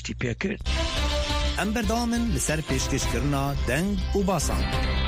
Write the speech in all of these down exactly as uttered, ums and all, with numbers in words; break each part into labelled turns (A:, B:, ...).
A: piştî pêkir. Em berdamın li ser pêşkêşkirina deng û basan.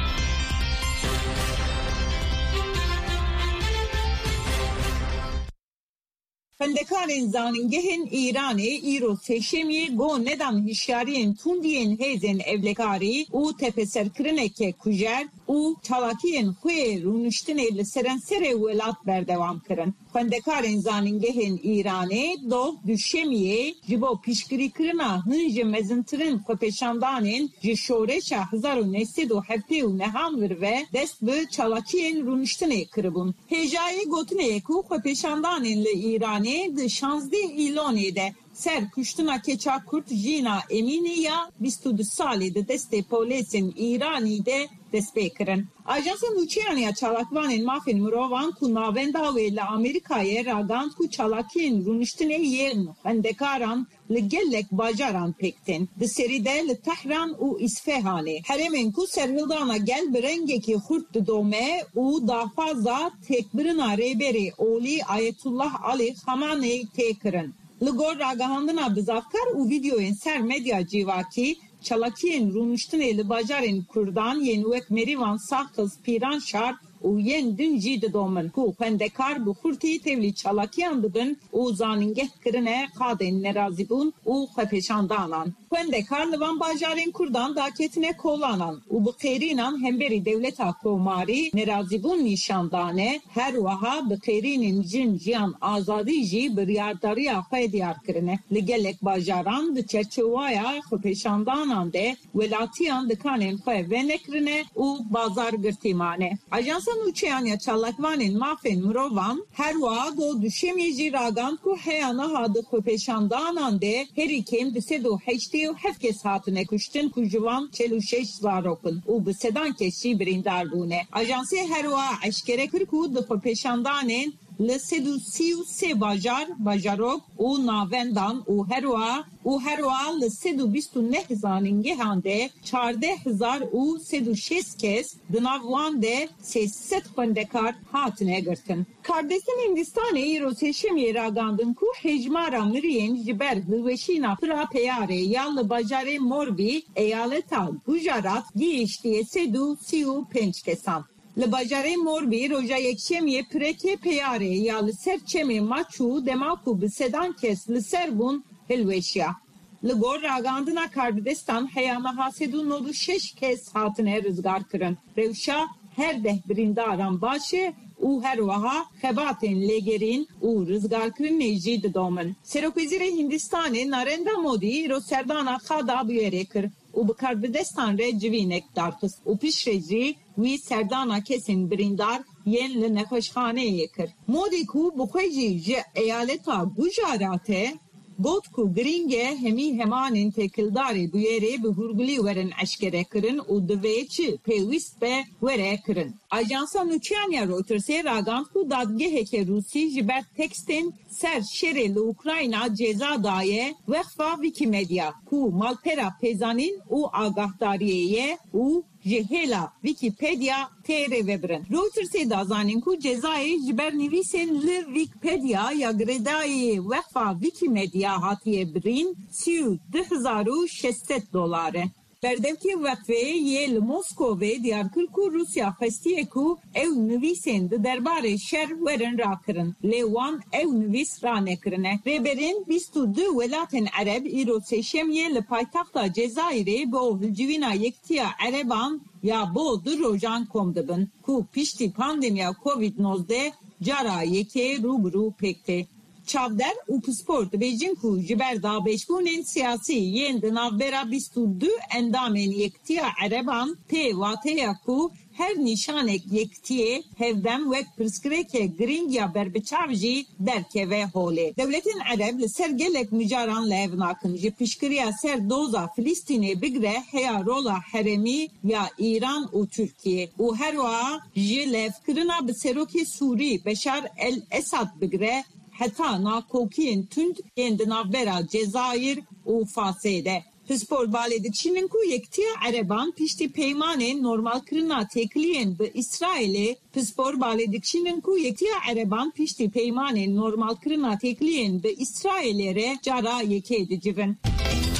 B: Xwendekarên zanîngehên Îranê îro sêşemiyê got nedan hişyariyên tundiyên hêzên evlekarî û tepeserkirineke kujer û çalakiyên xwe rûniştinê li serenserê welat berdewam kirin. Xwendekarên zanîngehên Îranê dov duşemiyê ji bo piştgirîkirina hin ji mezintirin xwepêşandanên ji şoreşa hezar û nehsed û heftê û nehan vir ve dest bi çalakiyên rûniştinê kiribûn. Hêjayê gotinê ku xwepêşandanên li Îranê di şanzdeh îlonê de ser kuştina keça Kurt jîna Emînî ya bîst û du salê di destê polîsên Îranî de dest pê kirin. Ajansa Nûçeyaniya çalakvanên mafên mirovan ku navenda wê li Amerîkayê ragand ku çalakiyên rûniştinê yên xwendekaran li gelek bajaran pêktin. Di serî de li Tehran û İsfahanê herêmên ku serhildana gel bi rengekî xurt didome û daxwaza têkbirina rêberê Olî Ayetullah Alî Xameneî tê kirin. Li gor ragahandina bizavkar û videoyên ser medya civakî çalakiyên rûniştinê li bajarên Kurdan yên wek Merîvan, Saxiz, Pîranşar û yên din jî didomin ku xwendekar bi xurtî tevlî çalakiyan dibin û zanîngeh kirine qadên nerazîbûn û xwepêşandanan. Xwendekar li van bajarên Kurdan daketine kolanan û bi qêrînan hemberî dewleta komarî nerazîbûn nîşandane, her wiha bi qêrînên jin jiyan azadî jî biryardariya xwe diyar kirine. Li gelek bajaran di çerçevaya xwepêşandanan de welatiyan dikanên xwe venekirine û bazar girtîmane. Ajansa Nûçeyaniya çalakvanên mafên mirovan her wiha do duşemiyê jî ragand ku heya niha di xwepêşandanan de herî kêm di sed û heştê û heft kes hatine kuştin ku ji wan çel û şeş zarokun û bi sedan kes jî birîndar bûne. Ajansê her wiha eşkere kir ku di xwepêşandanên li sed û sî û sê bajar, bajarok û navendan û her wiha û her wiha li sed û bîst û neh zanîngehan de çardeh hezar û sed û şêst kes di nav wan de sê sed xwendekar hatine girtin. Kardestin Hindistanê îro sêşemiyê ragandin ku hejmara miriyên ji ber hilweşîna pira peyarê ya li bajarê Morbî eyaleta Gujarat gihîştiye sed û sî û pênc kesan. Li bajarê Morbî roja yekşemiyê pirekê peyarê ya li ser çemê maçû dema ku bi sedan kes li ser bûn hilweşiya. Li gor ragandina Kardistan heya niha sed û nod û şeş kes hatine rizgar kirin. Rewşa her deh birîndaran başê û her wiha xebatên lêgerîn û rizgarkirinê jî didomin. Serokwezîrê Hindistanê Narendra Modî îro serdana xada bûyerê kir û bi Kardistan re civînek darxist û piştre jî wî serdana kesên birîndar yên li nexweşxaneyê kir. Modî ku bi xwe jî ji eyaleta Gujaratê got ku girîng e hemî hemanên têkildarê bûyerê bi hûrgilî werin eşkere kirin û divê çi pêwîst be were kirin. Ajansa Nûçeyaniya Reutersê ragand ku dadgeheke Rûsî ji ber tekstên ser şerê li Ukrayna ceza daye wexfa Wikimedia ku malpera pêzanîn û agahdariyê ye û ji hêla Wikipedia tê rêvebirin. Reutersê dazanîn ku cezayê ji ber nivîsên li Wikipedia ya girêdayê wexfa Wikimedia hatiye birîn sî û du hezar û şêst dolar e. Berdevkê wexfê yê li Moskowê diyar kir ku Rusya xwestiye ku ew nivîsên di derbarê şer werin rakirin. Lê wan ew nivîs ranekirine. Rêberên bîst û du welatên Ereb îro sêşemiyê li paytaxta Cezayirê bo hilcivîna yektiya Ereban ya bo du rojan kom dibin ku piştî pandemiya covid nozde cara yekê rûbirû pêktê. Çavder û pispor dibêjin ku ji ber dabeşbûnên siyasî yên di navbera bîst û du endamên yektiya Ereban tê wateya ku her nîşanek yekitiyê hevdem wek pirsgirêke girîng ya berbiçav jî derkeve holê. Devletên Ereb li ser gelek micaran lev nakin ji piştgiriya ser doza Filîstînê bigire heya rola heremî ya İran û Tirkiye û her wiha ji levkirina bi serokê Sûrî Beşar el-Esad bigire heta nakokiyên tund yên di navbera Cezayir û Fasê de. Pispor balê dikşinin ku yektiya Ereban piştî peymanên normalkirina têkiliyên bi İsraîlê pispor balê dikşinin ku yektiya Ereban piştî peymanên normalkirina têkiliyên bi İsraîlê re cara yekê dicivin.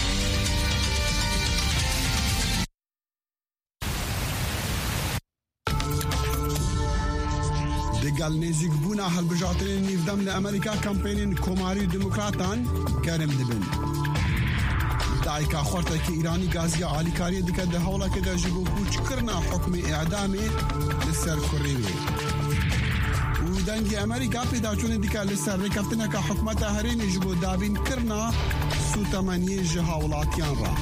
C: قال نزيق بونا هالبجاتين نيفدم لأمريكا كامبينين كوماري ديمقراطان كرم دبن دايكا خورتك إيراني غازية عالي كاري دكا ده هولا كده جبو كوچ كرنا حكم إعدامي لسر كوريوي ودنگي أمريكا پیدا چون دكا لسر ركفتنا كا حكمتا هرين جبو دابين كرنا سو تمانية جهاولاتيان را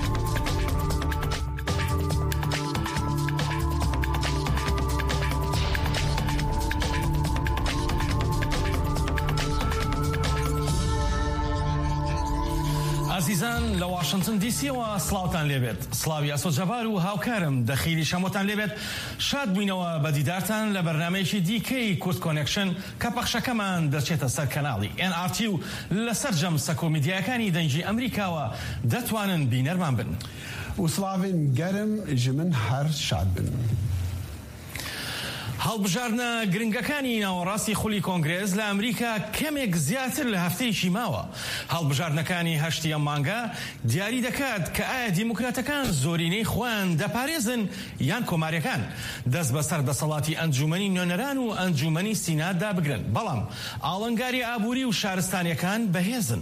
D: عزیزان لە واشنگتن دی سی و سلااوتان لێبێت سلااوی ئەسۆ جەبار و هاوکارم دەخیلی شەمۆتان لێبێت شاد بووینەوە بە دیدارتان لە بەرنامەیەکی دیکەی کورت کۆنێکشن کە پەخشەکەمان دەچێتە سەر کەناڵی ئێن ئار تی و لەسەر جەمسە کۆمیدیاکانی دەنگی ئەمریکاوە دەتوانن بینەرمان بن
C: و سلااوین گەرم ژمن هەر شاد بن.
D: هەڵبژاردنە گرنگەکانی ناوەڕاستی خولی کۆنگرێز لە ئەمریکا کەمێک زیاتر لە هەفتەیەکی ماوە. هەڵبژاردنەکانی هەشتی ئەم مانگە دیاری دەکات کە ئایا دیموکراتەکان زۆرینەی خۆیان دەپارێزن یان کۆماریەکان دەست بەسەر دەسەڵاتی ئەنجومەنی نوێنەران و ئەنجومەنی سیناتدا بگرن. بەڵام ئاڵنگاری ئابووری و شارستانیەکان بەهێزن.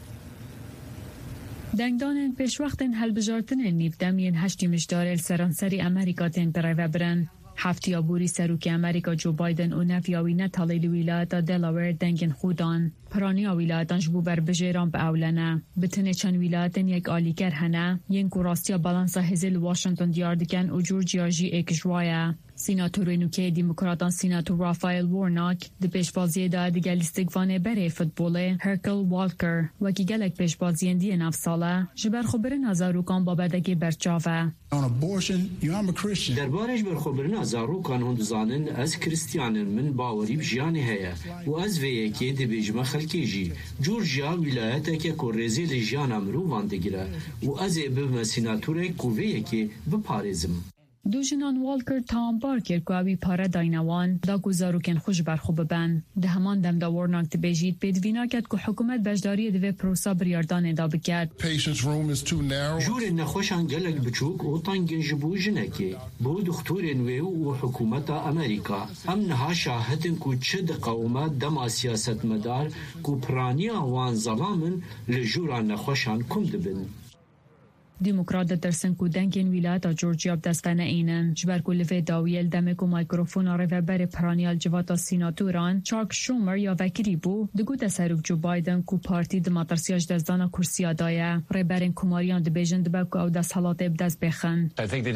E: دەنگدانên pêşwextên hilbijartinên nîvdemiyên heştî mijdarê li seranserî Amerîka tên birêve birin. Heftiya borî Serokê Amerîka Joe Biden û neviya wî netalê li wîlayeta Delaware dengên xwe dan. Piraniya wîlayetan ji bo berbijêran bi ewlene. Bi tinê çend wîlayetên yek alîker hene, yên ku rastiya balansa hêzê li Washington diyar dikin û Georgia jî êkijwa ye. Sînatorê nûkeyê Dîmokratan Sînator Raphael Warnock di pêşbaziyê da dige lîstikvanê berê futbolê Herschel Walker wekî gelek pêşbaziyên diyê navsala ji ber xwebirina zarokan babetekê berçav e.
F: derbarê ji ber xwebirina zarokan hûn dizanin ez Kristyanim min bawerî bi jiyanê heye û ez vê yekê dibêjime xelkê jî. Georgia wîlayeteke ku rêzê li jiyana mirovan digire û ez ê bibime sînatorek ku vê yekê biparêzim.
E: Du jinan Walker tamambar kir ku ew pare dayne wan da ku zarokên xwe ji ber xwe bibin. Di heman demda Warnock dibêjît pêdivî naket ku hikûmet beşdariyê divê prosa biryardanê da biket.
F: Jûrên nexweşan gelek biçûk û tangên ji bo jinekê. Bo doktorên wê û hikûmeta Amerîka. Em niha şahitin ku çi diqewime dema siyasetmedar ku piraniya wan zelamin li jûra nexweşan kum dibin.
E: Demokrat ditersin ku dengên wîlayeta Georgia bi dest ve neînin. Ji ber ku li vê dawiyê li demek û mikrofona rêveberê piraniya li civata sînatoran Chuck Schumer ya vekirî bû digote Serok Joe Biden ku partî di matirsiya ji dezdana kursiya daye. Rêberên komariyan dibêjin dibe ku ew desthilatê bi dest bêxin.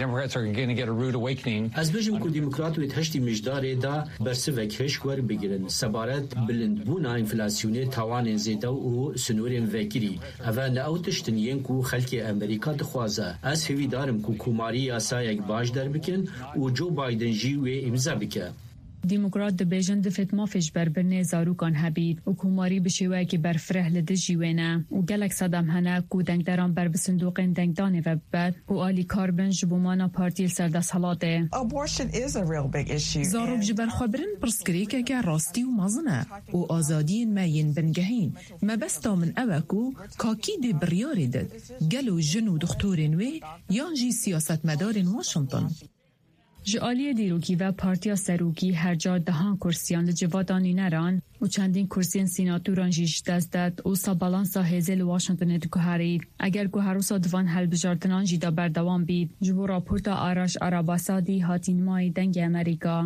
F: Ez bijim ku demokrat wê heştî mijdarê da bersivek hêş werbigirin. Sebaret bilindbûna enflasyonê tawanên zêde û sunûrên vekirî. Ev ne ew tiştin yên ku xelkê Amerîka dixwaze. Ez hêvî darim ku komarî yasayek baş derbikin û Joe Biden jî wê imza bike.
E: Demokrat dibêjin di fêtmafê ji ber birnê zarokan hebît û komarî bi şêweyekî berfireh li dijî wê ne û gelek sedem hene ku dengderan ber bi sindoqên dengdanê ve bibet û alîkar bin ji bo mana partî li ser desthilatê.
G: Zarok ji ber xwe birin pirsgirêkeke rastî û mezin e û azadiyên me yên bingehîn. Mebesta min ew e ku kakî dê biryarê dit gelo jin û doktorên wê yan jî siyasetmedarên Washington.
E: Ji aliyê dîrokî ve Partiya Serokî her car dehan kursiyan li civata nûneran û çendîn kursiyên sînatoran jî ji dest dat û sa balansa hêzê li Washingtonê diguherî. Eger guherûsa divan helbijartinan jî da berdewam bît ji bo raporta Araş Arabasadî hatînmayî dengê Amerîka.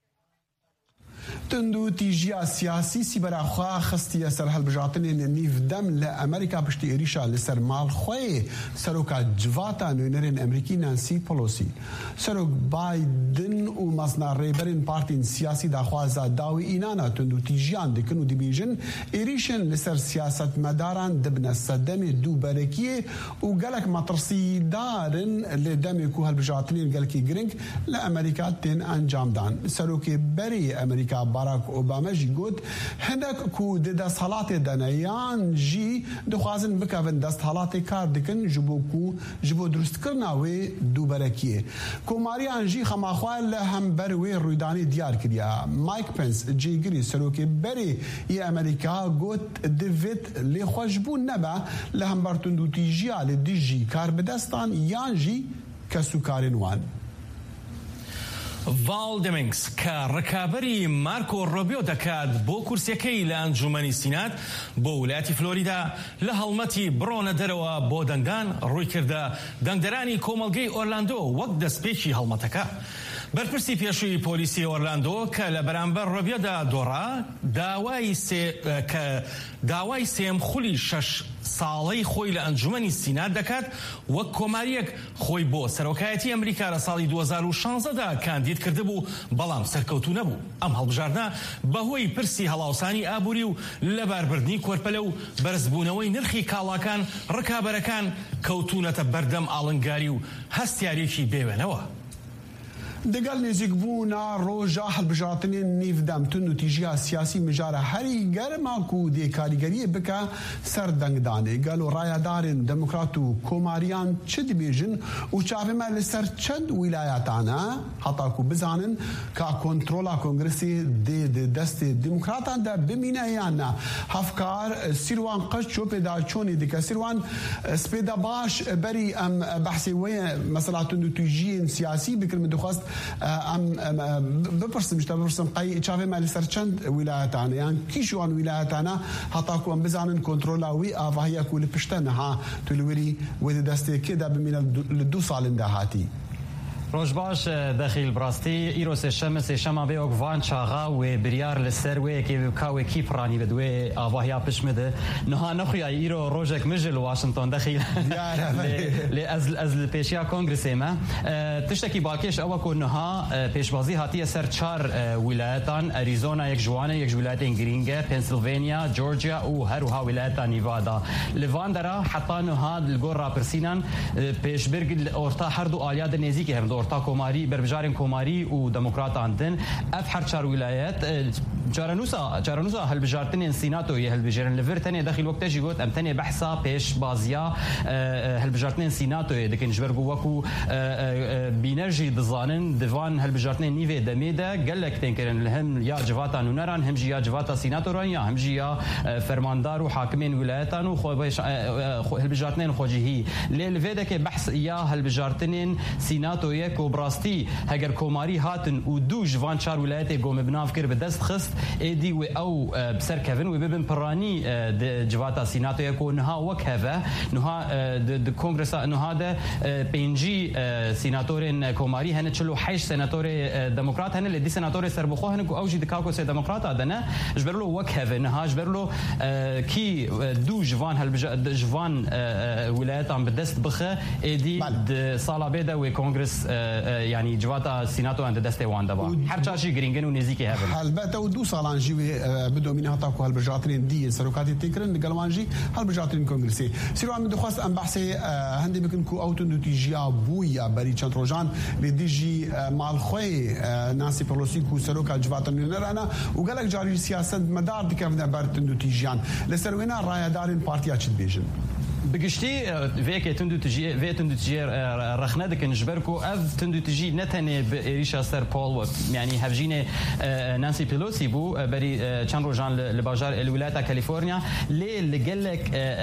C: تندو تیجیا سیاسی سیبرا خوا خستیه سر هلبجاتنین نیفدم لأمریکا پشتی ایریشا لسر مال خواه سروکا جواتا نوینرین امریکی نانسی پولوسی سروک بایدن و مصنع ریبرین پارتین سیاسی دا خوازا داوی اینانا تندو تیجیان دکنو دی بیجن ایریشن لسر سیاست مداران دبن صدم دو برکیه و گلک مطرسی دارن لدمی کو هلبجاتنین گلکی گرنگ لأمریکا تین انجام دان سروک بری امریکا باراک اوباما جی گوت هندک کو د دستحالات دنیان جی دخوازن بکوین دستحالات کار دکن جبو کو جبو درست کرنا وی دو برکیه کوماریان جی خماخوال هم بروی رویدانی دیار کریا مایک پنس جی گری سروکی بری ی امریکا گوت دویت لی خوشبون نبا لهم برتندو تیجیا لی جی کار بدستان یان جی کسو کارین وان.
D: ڤال دەمینگس کە ڕکابەری مارکۆ ڕۆبیۆ دەکات بۆ کورسیەکەی لە ئەنجومەنی سینات بۆ ویلایەتی فلۆریدا لە هەڵمەتی بڕۆنە دەرەوە بۆ دەنگدان ڕووی کردە دەنگدەرانی کۆمەڵگەی ئۆرلاندۆ وەک دەستپێکی هەڵمەتەکە. بەرپرسی پێشووی پۆلیسی ئۆرلاندۆ کە لە بەرامبەر ڕۆبیۆدا دۆڕا داوای کە داوای سێم خولی شەش ساڵەی خۆی لە ئەنجومەنی سینات دەکات وەک کۆماریەک خۆی بۆ سەرۆکایەتی ئەمریکا لە ساڵی دوو هەزار و شانزەدا کاندید کردبوو بەڵام سەرکەوتوو نەبوو. ئەم هەڵبژاردنە بەهۆی پرسی هەڵاوسانی ئابووری و لەباربردنی کۆرپەلە و بەرزبوونەوەی نرخی کاڵاکان ڕکابەرەکان کەوتونەتە بەردەم ئاڵنگاری و هەستیارێکی بێوێنەوە.
C: دەگەڵ نێزیکبوونا ڕۆژە هەڵبژاردنێن نیڤدەمتن و تیژیا سیاسی مژارە هەری گەرماک و دێکاریگەریە بکە سەر دەنگدانێ گەل و ڕایەدارن دەموکرات و کۆماریان چ دەبێژن و چاوێمە لەسەر چەند ویلایەتانە هەتاکو بزانن کا کۆنترۆلا کۆنگرسی دێ دەستی دموکراتاندا بمینە یاننا هەفکار سیروان قەش چۆپێدا چۆنی دیکە سیروان سپێدا باش بەری ئەم بەحسی وەیە مەسەلاتون و تیژیین سیاسی بکرمە دەخواست ام بپرسم شتا بپرسم قای چاوی مالی سر چند ولایتانه یان کیشوان ولایتانه حتی کو ام بزانن کنترلاوی آواهی اکول پشتن ها تلوری ود دسته که دا بمین لدو سال اندهاتی
H: روش باش داخل براستی ایروس شمس شما به اوگوان چاغا و بریار لسر و کی کاو کی پرانی بدوی آواهیا پشمده نه نخویا ایرو روجک مجل واشنطن داخل ل از از پیشیا کنگرس ما تشتکی باکش او کو نه پیشبازی هاتی سر چهار ولایتان اریزونا یک جوانه یک ولایت گرینگه پنسیلوانیا جورجیا او هر ها ولایت نیوادا لواندرا حتی نه الگور راپرسینان پیشبرگ اورتا هر دو آلیاد نزدیک هم تا کۆماری بربژارên کۆماری و دموکراتان din ev her çar wilayet caranûsa caranûsa hilbijartinên sînatoyê hilbijêrin li vir tenê dexîl wek te jî got em tenê behsa pêşbaziya hilbijartinên sînatoyê dikin ji ber ku wekû bîner jî dizanin divan hilbijartinên nîvê demê de gelek tên kirin hem ya civata nûneran hem jî ya civata sînatoran ya hem jî ya fermandar û hakimên wilayetan û hilbijartinên xwecihî lê li vê deke behs ya hilbijartinên sînatoyê کو براستی هەگەر کۆماری هاتن و دوو ژوان چار ویلایەتێ گۆمە بناو کرد بە دەست خست ئێدی و ئەو بسەرکەون و ببن پڕانی جواتا سیناتۆیە کۆ نها وەک هەڤە نها کۆنگرسا نها دە پێنجی سیناتۆرێن کۆماری هەنە چل و حەیش سێناتۆرێ دەموکرات هەنە لە دی سێناتۆرێ سەربەخۆ هەنە و ئەوژی دکاکۆ سێ دەموکراتە دەنە ji ber lo wek heve niha ji ber lo kî du jivan jivan wilayetan bi dest bixe êdî di sala bê de wê kongres يعني جواتا سيناتو عند دستي وان دابا حرچا شي گرينگن و نزيكي هبن
C: البته و دو سالان جي بدو من هتا کو هالبجاترين دي سروكاتي تكرن قلوانجي هالبجاترين كونغرسي سيرو عم دخواست ام بحثي هندي بكن كو اوتو نوتيجيا بويا بري چنتروجان لدي جي مال خوي نانسي بلوسي كو سروكا جواتا نرانا وقالك جاري سياسه مدار دكفنا برت نوتيجيان لسروينا رايدارين بارتيا تشد بيجن
H: بگشتی ویک تندو تجی وی تندو تجی رخنه دکن جبرکو اف تندو تجی نتنه ایریشا سر پول و یعنی هفجین نانسی پیلوسی بو بری چند روزان لباجار الولايات كاليفورنيا لي لجلك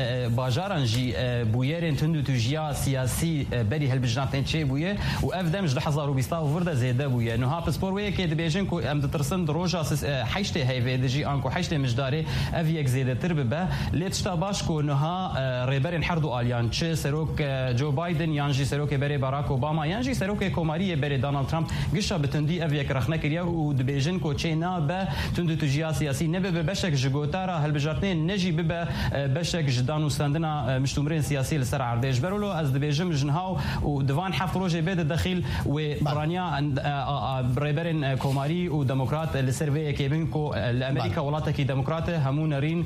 H: باجارن جي بويرن تندو تجيا سياسي بري هالبجناتين شي بويه واف دمج لحظه روبيستا وفردا زيده بويه نو ها باسبور ويه كي دبيجن كو ام ترسن دروجا حيشتي هي في دي انكو حيشتي مجداري اف يك زيده تربه ليتشتا باشكو نو ها ريبرن حردو اليان تشي سروك جو بايدن يانجي سروك بري باراك اوباما يانجي سروك كوماري بري دونالد ترامب قشا بتندي اف يك رخنا كريا ودبيجن كو تشينا با تندو تجيا سياسي نبه بشك جوتارا هالبجارتين نجي ببا بشك جدان وستاندنا مشتمرين سياسي لسر عرديش برولو از دبيجم جنهاو ودفان حفظ روجي بيد الدخيل وبرانيا بريبرين كوماري وديمقراط لسيرفي كيبنكو الامريكا ولاتكي ديمقراط همون رين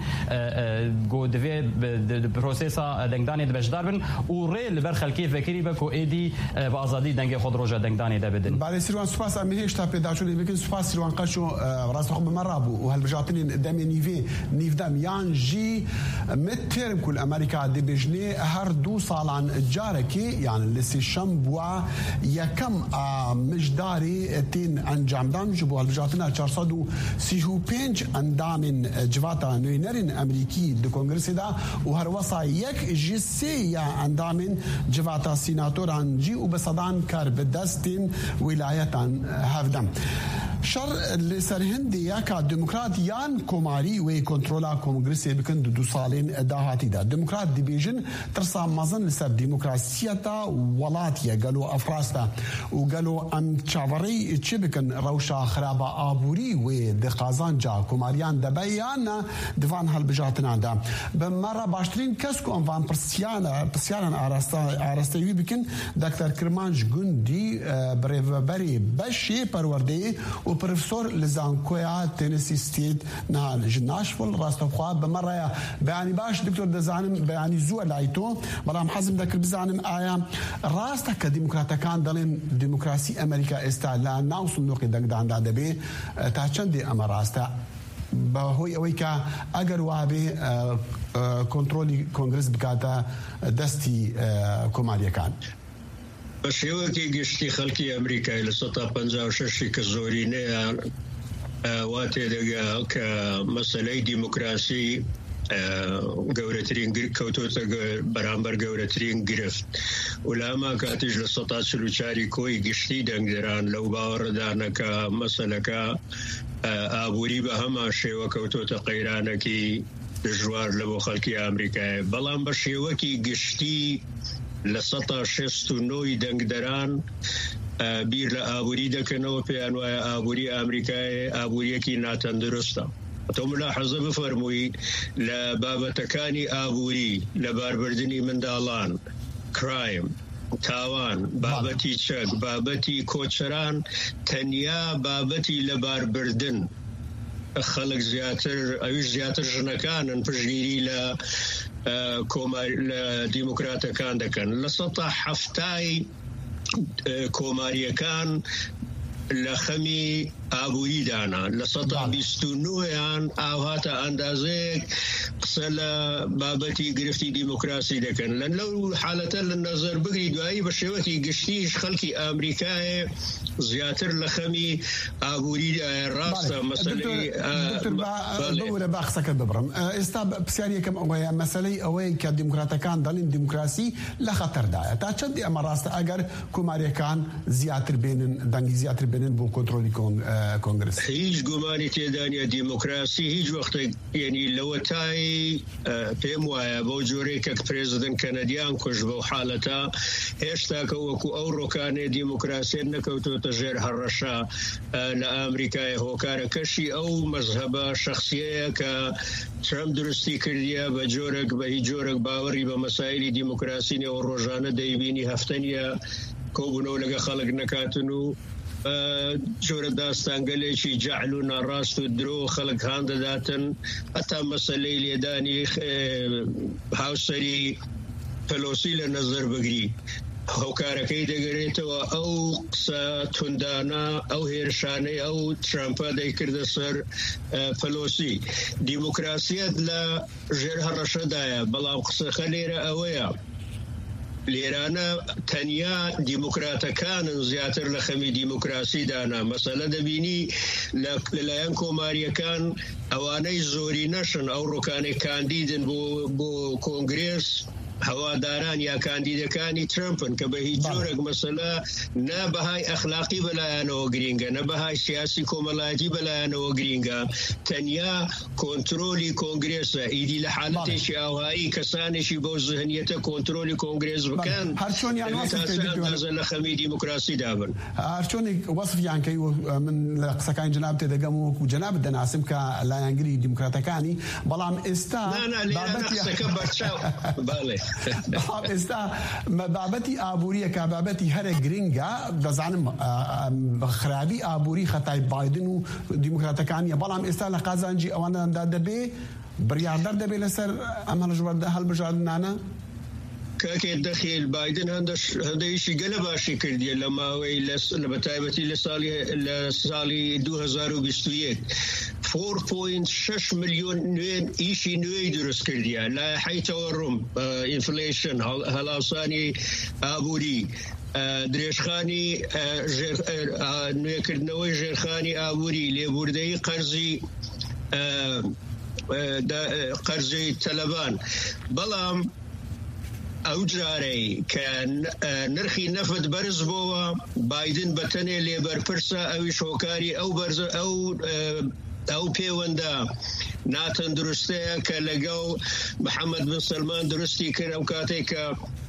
H: جو دفي بروسيسا دنگداني دبجداربن وري لبرخل كيف فكري بكو ايدي بازادي دنگ خود روجا دنگداني دبدن
C: بعد سيروان سپاس امهش تا پیدا شو لكن سپاس سيروان قشو راس خو مرابو وهالبجاتين دامي نيفي نيف دام يان جي مترم كل امريكا دبجني هر دو سالان جاركي يعني لسي شمبوا يكم مجداري تين انجام دام جبو هالبجاتين أربعمية وخمسة اندام جواتا نوينرين امريكي دو كونغرس دا وهر وصا يك یەک ژی سێ یا ئەندامên civata sînatoran jî û bi sedan kar bi destên wîlayetan hevdem. Şer li ser Hindê yeka demokrat yan komarî wê kontrola kongresê bikin di du salên dahatî de. Demokrat dibêjin tirsa mezin li ser demokrasiya ta welatiye gelo Efrasta û gelo em çaverî çi bikin rewşa xiraba aborî wê di qazanca komariyan de be yan ne divan helbijatina de. Bi me re baştirîn kes ku em van pirsyaran arasteyî bikin Doktor Kirmanc Gundî birêveberê beşê perwerdeyê û profesor li Zankoya Tennessee State niha ji Nashville rastexwa bi me re ya beyanî baş doktor dizanim beyanî zû elayto belam hezim dikir bizanim aya rast e ke demokratekan dilên demokrasî Amerîka êsta li nav sindûqê dengdan de dibê ta çendê em rast e بەهۆی ئەوەی کە ئەگەر وابێ کۆنترۆلی کۆنگرس بکاتە دەستی کۆماریەکان.
I: بە شێوەیەکی گشتی خەڵکی ئەمریکای لە سەد و پەنجا و شەشی کە زۆرینەیان وا تێدەگا کە مەسەلەی دیموکراسی گەورەترین کەوتۆتە بەرامبەر گەورەترین گرفت و لە ئەما کاتیش لە سەد و چل و چاری کۆی گشتی دەنگدەران لەو باوەڕدانەکە مەسەلەکە ئابووری بە هەمان شێوە کەوتۆتە قەیرانێکی دژوار لە بۆ خەڵکی ئەمریکای. بەڵام بە شێوەکی گشتی لە سەد و شەست و نۆی دەنگدەران بیر لە ئابووری دەکەنەوە پێیان وایە ئابووری ئەمریکای ئابووریەکی ناتەندروستە. تۆ ملاحەزە بفەرمووی لە بابەتەکانی ئابووری لە باربردنی منداڵان، کرایم، تاوان، بابەتی چەک، بابەتی کۆچەران، تەنیا بابەتی لە باربردن خەڵک زیاتر ئەویش زیاتر ژنەکانن پشگیری لە لە دیموکراتەکان دەکەن. لە سەد و حەفتای کۆماریەکان لە خەمی ئابووری دانا لە سەد و بیست و نۆیان ئاوهاتە ئەندازەیەک قسە لە بابەتی گرفتی دیموکراسی دەکەن. لە لەو حالەتە لە نەزەر بگری دوایی بە شێوەکی گشتیش خەڵکی ئەمریکایە زیاتر لە خەمی ئابووری ڕاستە مەسەلەی
C: بەورە با قسەکە ببڕم. ئێستا پرسیارێکم ئەوەیە مەسەلەی ئەوەی کە دیموکراتەکان دەڵێن دیموکراسی لە خەتەردایە تا چەندی ئەمە ڕاستە ئەگەر کۆماریەکان زیاتر بێنن دەنگی زیاتر بێنن بۆ کۆنترۆلی کۆنگرس.
I: هیچ گومانی تێدانە دیموکراسی هیچ وەختە یعنی لەوە تای پێم وایە بۆ جۆرەی کە پرێزیدنت کەنەدیان کوژ بەو حالەتە هێشتا کە وەکو ئەو ڕۆکانێ دیموکراسیت نەکەوتوتە ژێر هەڕەشە لە ئەمریکای هۆکارەکەشی ئەو مەزهەبە شەخسیەیە کە ترامپ درستی کردیە بە جۆرێک بە هیچ جۆرێک باوەڕی بە مەسایلی دیموکراسی نێوە ڕۆژانە دەیبینی هەفتەنیە کۆبوونەوە لەگە خەڵک نەکاتن و جۆرە داستانگەلێکی جەعل و ناڕاست و درۆ خەڵک هان دەداتن هەتا مەسەلەی لێدانی هاوسەری پەلۆسی لە نەزەر بگری هۆکارەکەی دەگەرێتەوە ئەو قسە توندانە ئەو هێرشانەی ئەو ترامپە دەیکردە سەر پەلۆسی. دیموکراسیەت لە ژێر هەڕەشەدایە بەڵام قسەخە لێرە ئەوەیە لێرانە تەنیا دیموکراتەکانن زیاتر لە خەمی دیموکراسی دانا. مەسەلە دەبینی لەلایەن کۆماریەکان ئەوانەی زۆری نەشن ئەو ڕۆکانەی کاندیدن بۆ کۆنگرێس هەواداران یا کاندیدەکانی ترامپن کە بە هیچ جۆرێک مەسەلە نە بەهای ئەخلاقی بەلایەنەوە گرینگە نە بەهای سیاسی کۆمەڵایەتی بەلایەنەوە گرینگە تەنیا کۆنترۆلی کۆنگرێسە. ئیدی لە حالەتێکی ئاوایی کەسانێکی بۆ ذهنیەتە کۆنترۆلی کۆنگرێس بکەن لە خەمی دیموکراسی دابن.
C: هەرچۆنێک وەسفیان کەی من لە قسەکانی جەناب تێدەگەم وەکو جەناب دەناسم کە لایەنگری دیموکراتەکانی بەڵام ئێستا ئێستا بابەتی ئابووریە کە بابەتی هەرە گرنگە دەزانم خراپی ئابووری خەتای بایدن و دیموکراتەکانیە بەڵام ئێستا لە قازانجی ئەوانەدا دەبێ بڕیاردەر دەبێت لەسەر ئەم هەڵبژاردنانە.
I: کاکێ دەخیل بایدن هەندێکی گەلە باشی کردیە لە ماوەی لە بەتایبەتی لە ساڵی دوو هەزار و بیست و یەک چوار پۆینت شەش ملیۆن نوێن ئیشی نوێی دروست کردیە لە حیتەوە ڕوم ئینفلیشن هەڵاوسانی ئابووری درێژخانی نوێکردنەوەی ژێرخانی ئابووری لێبوردەی قەرزی قەرزی تەلەبان. بەڵام ئەو جارەی کە نرخی نەفت بەرز بۆەوە بایدن بەتەنێ لێبەرپرسە ئەویش هۆکاری ئەو بەرزە ئەو ئەو پەیوەندە ناتەندروستەیە کە لەگەڵ محەممەد بن سەلمان درستی کرد ئەو کاتێک کە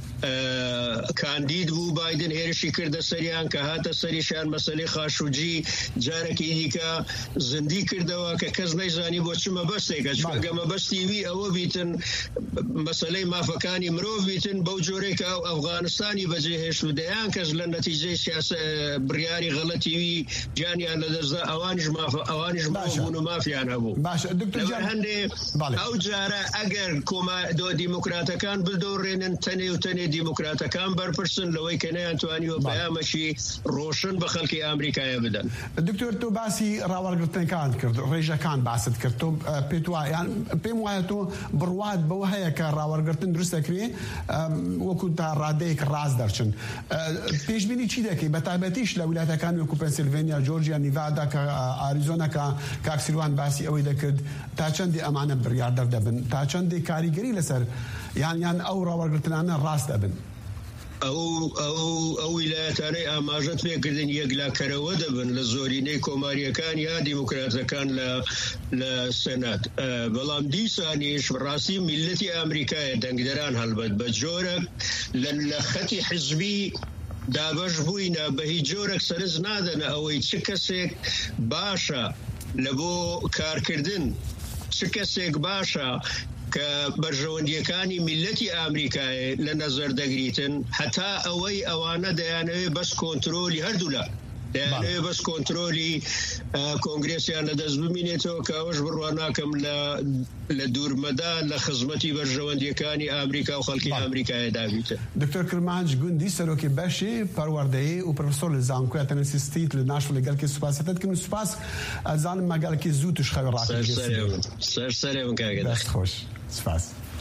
I: کاندید بوو بایدن هێرشی کردە سەریان کە هاتە سەریشان مەسەلەی خاشوجی جارێکی دیکە زندی کردەوە کە کەس نەیزانی بۆ چ مەبەستێکە چونکە مەبەستی وی ئەوە بیتن مەسەلەی مافەکانی مرۆڤ بیتن بەو جۆرێک ئەو ئەفغانستانی بەجێهێشت و دەیان کەس لە نەتیجەی سیاسە بڕیاری غەڵەتی وی گیانیان لەدەستدا ئەوانیش ئەوانیش بوون و مافیان هەبوو هەندێ ئەو جارە ئەگەر کۆما دیموکراتەکان بدۆڕێنن تەنێ و تەنێ دیموکراتەکان بەرپرسن لەوەی کە نەیانتوانیوە بەیامەشی ڕۆشن بە خەڵکی ئامریکایە بدەن.
C: دکتۆر تۆ باسی ڕاوەرگرتنەکان کرد ڕێژەکان باست کرد تۆ پێت وایە پێم وایە تۆ بڕوات بەوە هەیە کە ڕاوەرگرتن دروست دەکرێ وەکو تا ڕادەیەک ڕاز دەرچن پێشبینی چی دەکەی بە تایبەتیش لە ویلایەتەکانی وەکو پەنسیلڤێنیا جۆرجیا نیڤادا کە ئاریزۆنا کە کاکسیروان باسی ئەوەی دەکرد تا چەندی ئەمانە بڕیاردەر دەبن تا چەندی کاریگەری لەسەر یان یان ئەو ڕاوەرگرتنانە ڕاست دەبن
I: ئەو ئەو ئەو ویلایەتانەی ئاماژەت پێکردن یەکلاکەرەوە دەبن لە زۆرینەی کۆماریەکان یا دیموکراتەکان لە لە سەنات بەڵام دیسانیش ڕاستی میلەتی ئامریکایە دەنگدەران هەڵبەت بە جۆرە لە خەتی حزبی دابەش بووینە بە هیچ جۆرێک سەرنج نادەنە ئەوەی چ کەسێک باشە لە بۆ کارکردن چ کەسێک باشە کە بەرژەوەندیەکانی میلەتی ئامریکای لە نەزەر دەگریتن هەتا ئەوەی ئەوانە دەیانەوێت بەس کۆنتترۆلی هەردوولا دەیانەوێت بەس کۆنتترۆلی کۆنگرێسیان لەدەست بمینێتەوە کە ئەوەش بڕوا ناکەم لە دوورمەدا لە خزمەتی بەرژەوەندیەکانی ئامریکا و خەڵکی ئامریکایە دابیتە.
C: دکتۆر کرمانج گوندی سەرۆکی بەشی پەروەردەیی و پرۆفسۆر لە زانکۆیە تەنەسیستیت لە ناشۆ لەگەڵکی سوپاسەتت کردن سوپاس ئەزانم مەگەڵکی زوو توش خەوی ڕاستە
I: سەر سەرێون کاگە
C: دەست خۆش سپاس.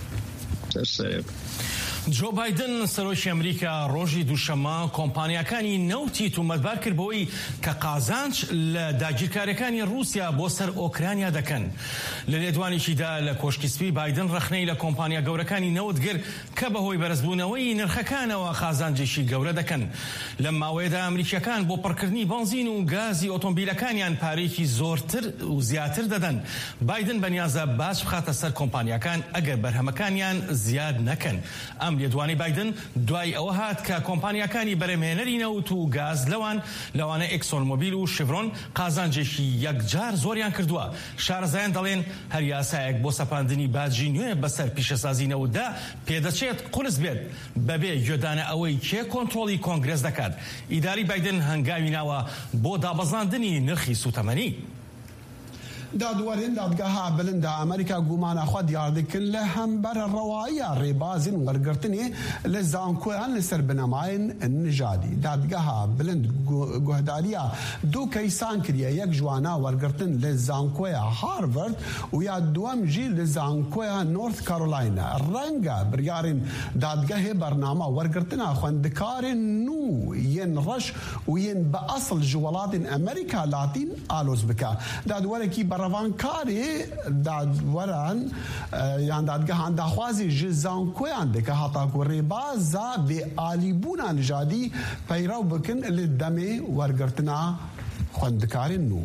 D: جۆ بایدن سەرۆکی ئەمریکا ڕۆژی دووشەمە کۆمپانیاکانی نەوتی تومەتبار کرد بەوەی کە قازانج لە داگیرکاریەکانی رووسیا بۆ سەر ئۆکرانیا دەکەن. لە لێدوانێکیدا لە کۆشکی سپی بایدن ڕخنەی لە کۆمپانیا گەورەکانی نەوتگر کە بەهۆی بەرزبوونەوەی نرخەکانەوە قازانجێکی گەورە دەکەن. لەم ماوەیەدا ئەمریکیەکان بۆ پڕکردنی بەنزین و گازی ئۆتۆمبیلەکانیان پارێکی زۆرتر و زیاتر دەدەن. بایدن بەنیازە باش بخاتە سەر کۆمپانیاکان ئەگەر بەرهەمەکانیان زیاد نەکەن. ئەم لێدوانی بایدن دوای ئەوە هات کە کۆمپانیاکانی بەرەمهێنەری نەوت و گاز لەوان لەوانە ئێکسۆنمۆبیل و شڤرۆن قازانجێکی یەکجار زۆریان کردووە. شارەزایان دەڵێن هەر یاسایەک بۆ سەپاندنی باجی نوێ بەسەر پیشەسازی نەوتدا پێدەچێت قورس بێت بەبێ گوێدانە ئەوەی کێ کۆنتترۆلی کۆنگرێس دەکات. ئیداری بایدن هەنگاوی ناوە بۆ دابەزاندنی نرخی سوتەمەنی.
C: دادوەرین دادگەها بلندە ئەمریکا گومانەخوا دیاردەکردن لە هەمبەرە ڕەواییە ڕێبازین وەرگرتنی لە زانکۆیان لەسەر بنەمایên نژادی. دادگەها بلند گوهداریە دوو کەیسان کردیە یەک جوانە وەرگرتن لە زانکۆیە هارڤارد و یا دووەم ژی لە زانکۆیە نۆرت کارۆلاینە. ڕەنگە بڕیارین دادگەهێ بەرنامە وەرگرتنە خوێندکارên نو yên ڕەش و yên بە ئەسڵ ji welatên ئەمریکا لاتین ئالۆز بکە. دادوەرێکی بەڕەوانکاری دادوەران یان دادگەهان داخوازی ji زانکۆیان دکە هەتاکو ڕێبازە بێئالیبوونا نژادی پەیڕەو بکن لە دەمێ وەرگرتنە خوێندکارên نو.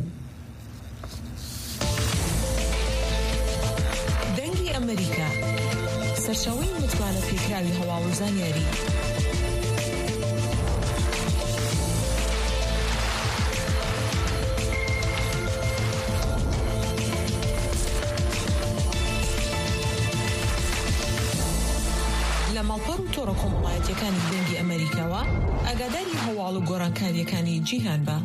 G: دەنگی ئەمریکا سەرچاوەی متمانە پێکراوی هەواڵوزان یاری. لە ماڵپەڕ و تۆڕە کۆمەڵایەتیەکانی دەنگی ئەمریکاوە ئاگاداری هەواڵ و گۆڕانکاریەکانی جیهان بە.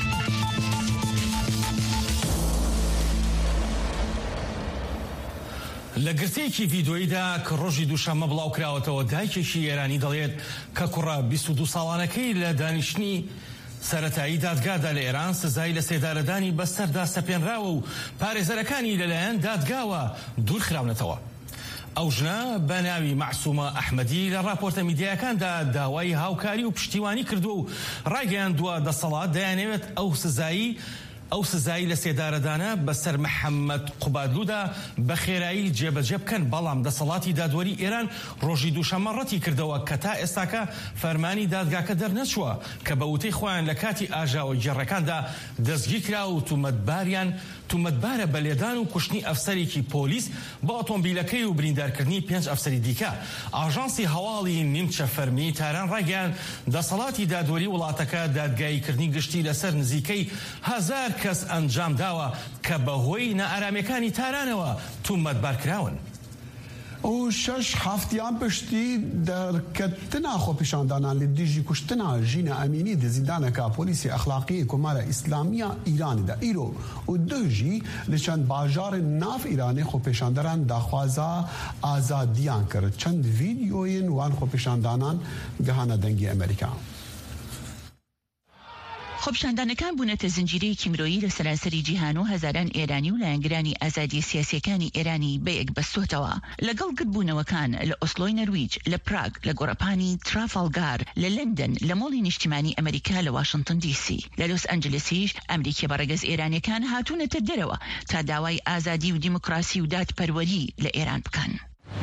D: لە گرتەیەکی ڤیدۆییدا کە ڕۆژی دووشەمە بڵاوکراوەتەوە دایکێکی ئێرانی دەڵێت کە کوڕە بیست و دوو ساڵانەکەی لە دانیشتنی سەرەتایی دادگادا لە ئێران سزای لە سێدارەدانی بەسەردا سەپێنراوە و پارێزەرەکانی لەلایەن دادگاوە دوور خراونەتەوە. ئەو ژنە بە ناوی معسومە ئەحمەدی لە راپۆرتە میدیاکاندا داوای هاوکاری و پشتیوانی کردو و ڕایگەیاندووە دەسەڵات دەیانەوێت ئەو سزایی ئەو سزایی لە سێدارەدانە بەسەر محەممەد قوبادلودا بە خێرایی جێبەجێ بکەن، بەڵام دەسەڵاتی دادوەری ئێران ڕۆژی دووشەممە ڕەتی کردەوە کە تا ئێستاکە فەرمانی دادگاکە دەرنەچووە کە بە وتەی خۆیان لە کاتی ئاژاوە گێڕەکاندا دەستگیر کرا و تومەتباریان تومەتبارە بە لێدان و کوشتنی ئەفسەرێکی پۆلیس بە ئۆتۆمبیلەکەی و بریندارکردنی پێنج ئەفسەری دیکە. ئاژانسی هەواڵی نیمچە فەرمی تاران ڕاگەیان دەسەڵاتی دادوەری وڵاتەکە دادگاییکردنی گشتی لەسەر نزیکەی هەزار کەس ئەنجام داوە کە بەهۆی نەئارامیەکانی تارانەوە تومەتبارکراون.
C: و شش هەفتیان پشتی دەرکەتنا خۆپیشاندانان لە دژی کوشتنا ژینە ئەمینی دزیدانەکە پۆلیسی ئەخلاقی کۆمارە ئیسلامیە ئیرانیدا ئیرۆ و دژی لە چەند باژارە ناف ئیرانی خۆپیشاندەران داخوازا ئازادیان کرد. چەند ڤیدیۆین وان خۆپیشاندانان گەهانە دەنگی ئەمریکا.
J: خۆپیشاندانەکان بوونەتە زنجیرەیەکی مرۆیی لە سەرانسەری جیهان و هەزاران ئێرانی و لایەنگرانی ئازادی سیاسیەکانی ئێرانی بە یەک بەستۆتەوە لەگەڵ گرتبوونەوەکان لە ئۆسلۆی نەرویج، لە پراگ، لە گۆڕەپانی ترافالگار، لە لندن، لە مۆڵی نیشتیمانی ئەمریکا لە واشنگتن دی سی. لە لۆس ئەنجلسیش ئەمریکی بەڕێگەز ئێرانیەکان هاتوونەتە دەرەوە تا داوای ئازادی و دیموکراسی و دادپەروەری لە ئێران بکەن.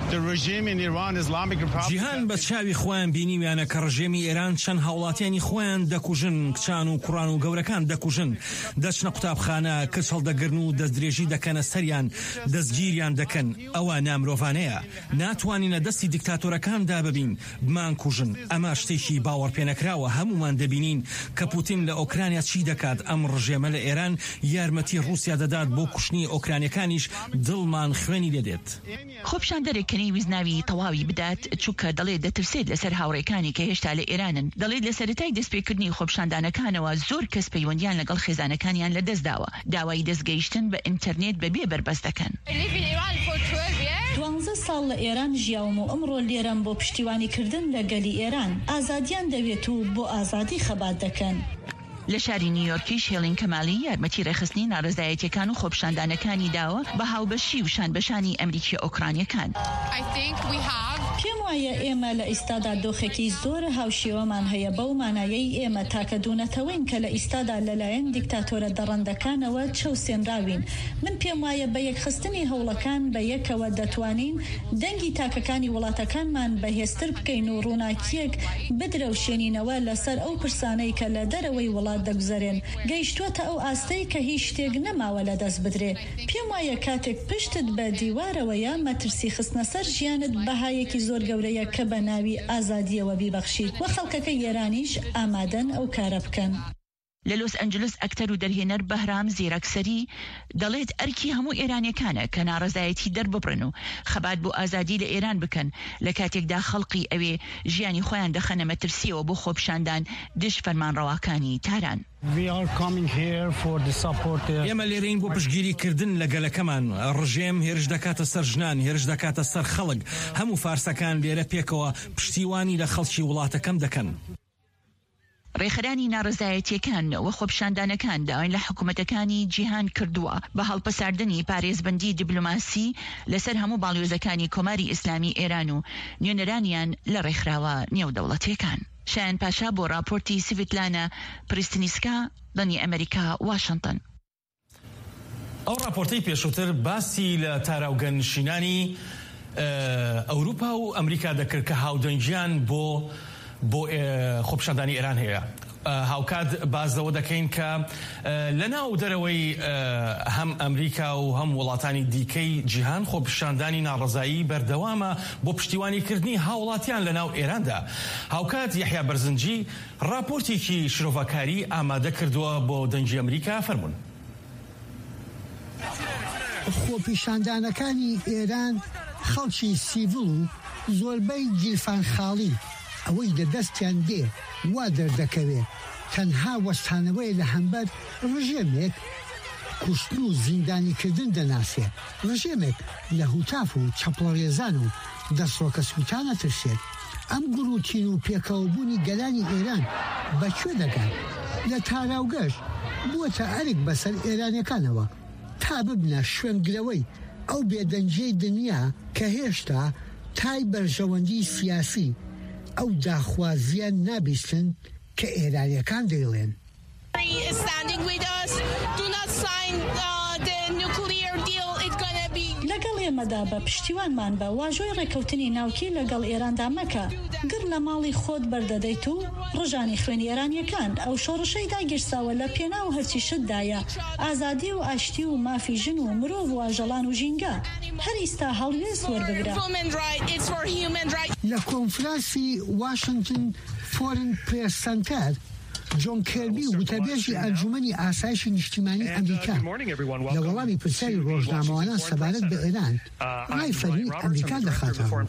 D: جیهان بە چاوی خۆیان بینیویانە کە ڕژێمی ئێران چەند هاوڵاتیانی خۆیان دەکوژن، کچان و کوڕان و گەورەکان دەکوژن، دەچنە قوتابخانە، کچ هەڵدەگرن و دەستدرێژی دەکەنە سەریان، دەستگیریان دەکەن. ئەوە نامرۆڤانەیە، ناتوانینە دەستی دیکتاتۆرەکاندا ببین بمان کوژن. ئەمە شتێکی باوەڕ پێنەکراوە، هەمومان دەبینین کە پوتین لە ئۆکرانیا چی دەکات. ئەم ڕژێمە لە ئێران یارمەتی رووسیا دەدات بۆ کوشتنی ئۆکرانیەکانیش دڵمان خوێنی لێدێت.
J: خۆپیشاندەرێکنی ویزناوی تەواوی بدات چووکە دەڵێت دەترسێت لەسەر هاوڕێکانی کە هێشتا لە ئێرانن. دەڵێت لە سەرەتای دەستپێکردنی خۆپیشاندانەکانەوە زۆر کەس پەیوەندیان لەگەڵ خێزانەکانیان لەدەستداوە، داوای دەستگەیشتن بە ئینتەرنێت بەبێ بەربەست دەکەن.
K: دوانزە ساڵ لە ئێران ژیاوم و ئەمڕۆ لێرەم بۆ پشتیوانیکردن لە گەلی ئێران. ئازادیان دەوێت و بۆ ئازادی خەبات دەکەن.
J: لە شاری نیویۆرکیش هێڵین کەمالی یارمەتی ڕێخستنی ناڕزایەتیەکان و خۆپیشاندانەکانی داوە بە هاوبەشی و شانبەشانی ئەمریکی ئۆکرانیەکان.
K: پێم وایە ئێمە لە ئیستادا دۆخێکی زۆرە هاوشێوەمان هەیە بەو مانایەی ئێمە تاکە دوونەتەوەین کە لە ئیستادا لەلایەن دیکتاتۆرە دەڕەندەکانەوە چەوسێنراوین. من پێم وایە بە یەکخستنی هەوڵەکان بە یەکەوە دەتوانین دەنگی تاکەکانی وڵاتەکانمان بەهێزتر بکەین و ڕووناکیەک بدرەوشێنینەوە لەسەر ئەو پرسانەی کە لە دەرەوەی وڵات دەگوزارێن. گەیشتووەتە ئەو ئاستەی کە هیچ شتێک نەماوە لە دەست بدرێ. پێم وایە کاتێک پشتت بە دیوارەوەیە مەترسی خستنە سەر ژیانت بەهایەکی زۆر گەورەیە کە بە ناوی ئازادیەوە بیبەخشیت و خەڵکەکەی ئێرانیش ئامادەن ئەو کارە بکەن.
J: لە لۆس ئەنجلس ئەکتەر و دەرهێنەر بەهرام زیرەکسەری دەڵێت ئەرکی هەموو ئێرانیەکانە کە ناڕەزایەتی دەرببڕن و خەبات بۆ ئازادی لە ئێران بکەن لە کاتێکدا خەڵقی ئەوێ ژیانی خۆیان دەخەنە مەترسیەوە بۆ خۆپیشاندان دژ فەرمانڕەواکانی تاران.
D: ئێمە لێرەین بۆ پشتگیریکردن لە گەلەکەمان. ڕژێم هێرش دەکاتە سەر ژنان، هێرش دەکاتە سەر خەڵک. هەموو فارسەکان لێرە پێکەوە پشتیوانی لە خەڵکی وڵاتەکەم دەکەن.
J: ڕێخەرانی ناڕزایەتیەکان و خۆپیشاندانەکان داوای لە حکوومەتەکانی جیهان کردووە بە هەڵپەساردنی پارێزبەندی دیبلۆماسی لەسەر هەموو باڵیۆزەکانی کۆماری ئیسلامی ئێران و نوێنەرانیان لە ڕێکخراوە نێودەوڵەتیەکان. شایان پاشا بۆ راپۆرتی سڤیتلانە پریستنیسکا، دڵنی ئەمریکا، واشنگتن.
D: ئەو راپۆرتەی پێشووتر باسی لە تاراوگەنشینانی ئەوروپا و ئەمریکا دەکرد کە هاودەنگیان بۆ بۆ خۆپیشاندانی ئێران هەیە. هاوکات بازەوە دەکەین کە لە ناو دەرەوەی هەم ئەمریکا و هەم وڵاتانی دیکەی جیهان خۆپیشاندانی ناڕزایی بەردەوامە بۆ پشتیوانیکردنی هاوڵاتیان لە ناو ئێراندا. هاوکات یەحیا بەرزنجی راپۆرتێکی شرۆڤەکاری ئامادە کردووە بۆ دەنگی ئەمریکا. فەرموون.
L: خۆپیشاندانەکانی ئێران خەڵکی سیڤڵ و زۆربەی گیرفان خاڵی ئەوەی دەدەستیان دێ وا دەردەکەوێت تەنها وەستانەوەی لە هەمبەر ڕژێمێک کوشتن و زیندانیکردن دەناسێت. ڕژێمێک لە هوتاف و چەپڵەڕێزان و دەسڕۆکە سووتانە ترسێت. ئەم گروتین و پێکەوەبوونی گەلانی ئێران بەکوێ دەگات؟ لە تاراوگەشت بووەتە ئەرێک بەسەر ئێرانیەکانەوە تا ببنە شوێنگرەوەی ئەو بێدەنجەی دنیا کە هێشتا تای بەرژەوەندی سیاسی ئەو داخوازیان نابیستن کە ئێرانیەکان دەیڵێن.
M: is standing with us. Do not sign uh, the nuclear deal. It's going to be
K: لەگەڵ ئێمەدا بە پشتیوانمان بە واژۆی ڕێکەوتنی ناوکی لەگەڵ ئێراندا مەکە گر لە ماڵی خۆت بەردەدەیت و ڕژانی خوێنی ئێرانیەکان ئەو شۆڕشەی داگیرساوە لە پێناو هەرچی شتدایە ئازادی و ئاشتی و مافی ژن و مرۆڤ و ئاژەڵان و ژینگە هەر ئیستا هەڵوێست وەربگرە.
L: لە کۆنفرانسی واشنگتن فۆرن پرێس سەنتەر جۆن کێربی وتەبێژی ئەنجومەنی ئاسایشی نیشتیمانی ئەمریکا لە وەڵامی پرسیاری ڕۆژنامەوانە سەبارەت بە ئێران ڕای فەرمی ئەمریکا دەخاتەوە.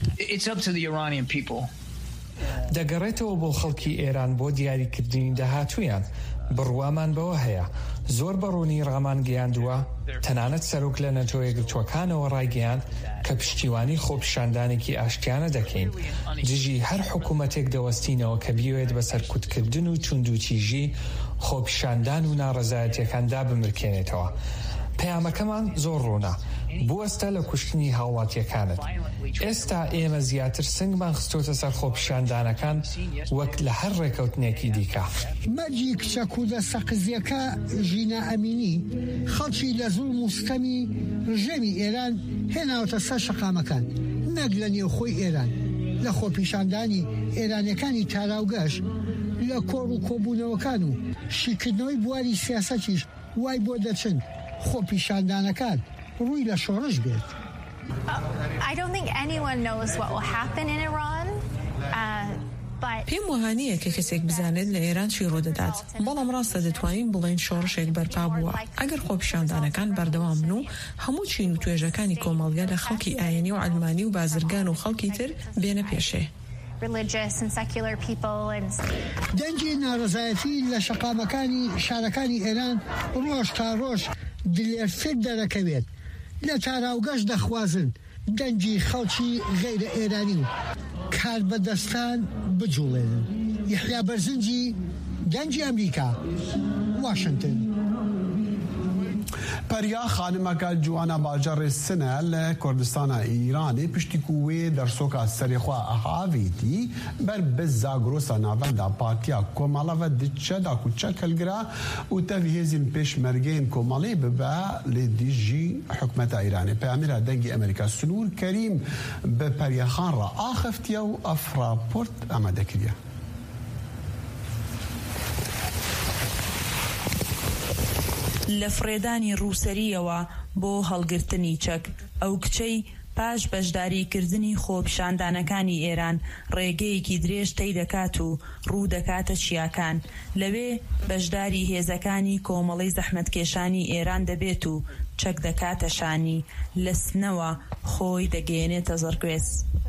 N: دەگەڕێتەوە بۆ خەڵکی ئێران بۆ دیاریکردنی داهاتوویان بڕوامان بەوە هەیە زۆر بەڕوونی ڕامان گەیاندووە تەنانەت سەرۆک لە نەتۆ یەکگرتووەکانەوە ڕایگەیاند کە پشتیوانی خۆپیشاندانێکی ئاشتیانە دەکەین دژی هەر حکوومەتێک دەوەستینەوە کە بیوێت بە سەرکوتکردن و توندوتیژی خۆپیشاندان و ناڕەزایەتیەکاندا بمرکێنێتەوە. پەیامەکەمان زۆر ڕوونە بوەستە لە کوشتنی هاوڵاتیەکانت. ئێستا ئێمە زیاتر سنگمان خستۆتە سەر خۆپیشاندانەکان وەک لە هەر ڕێکەوتنێکی دیکە.
L: مەرجی کچە کوردە سەقزیەکە ژینە ئەمینی خەڵکی لە زوڵم و ستەمی ڕژێمی ئێران هێناوەتە سەر شەقامەکان نەک لە نێوخۆی ئێران لە خۆپیشاندانی ئێرانیەکانی تاراوگەش لە کۆڕ و کۆبوونەوەکان و شیکردنەوەی بواری سیاسەتیش وای بۆ دەچن خۆپیشاندانەکان ڕووی لە شۆڕش بێت.
O: I don't think anyone knows what will happen in Iran.
G: پێم وهانییە کە کەسێک بزانێت لە ئێران چی ڕوودەدات بەڵام ڕاستە دەتوانین بڵێن شۆڕشێک بەرپا بووە ئەگەر خۆپیشاندانەکان بەردەوام بن و هەموو چین و توێژەکانی کۆمەڵگە لە خەڵکی ئاینی و عەلمانی و بازرگان و خەڵکی تر بێنە پێشێ.
L: دەنگی ناڕەزایەتی لە شەقامەکانی شارەکانی ئێران ڕۆژ تا ڕۆژ دلێرفێک دەرەکەوێت لە تاراوگەشت دەخوازن دەنگی خەڵکی غەیرە ئێرانی و کار بەدەستان بجوڵێنن. یحیا بەرزنجی دەنگی ئەمریکا واشنگتن.
C: پەریا خانمەکە جوانە باجەڕێ سنە لە کوردستانە ئیرانی پشتی کوێ دەرسۆکە سەرێخوا ئەهاویتی بەر بزا گرۆسە ناوەندا پارتیا کۆمەڵەوە دچەدا کوچە کەلگرا و تەوی هێزین پێشمەرگەین کۆمەڵی ببە لێ دیژی حکومەتە ئیرانی. پەیامێرە دەنگی ئەمریکا سنوور کەریم بە پەریاخان ڕە ئاخفتیە و ئەفراپۆرت ئامادەکردە.
P: لە فرێدانی ڕووسەریەوە بۆ هەڵگرتنی چەک ئەو کچەی پاش بەشداریکردنی خۆپیشاندانەکانی ئێران ڕێگەیەکی درێژ تێی دەکات و ڕوو دەکاتە چیاکان لەوێ بەشداری هێزەکانی کۆمەڵی زەحمەتکێشانی ئێران دەبێت و چەک دەکاتە شانی لە سنەوە خۆی دەگەێنێتە زەرگوێز.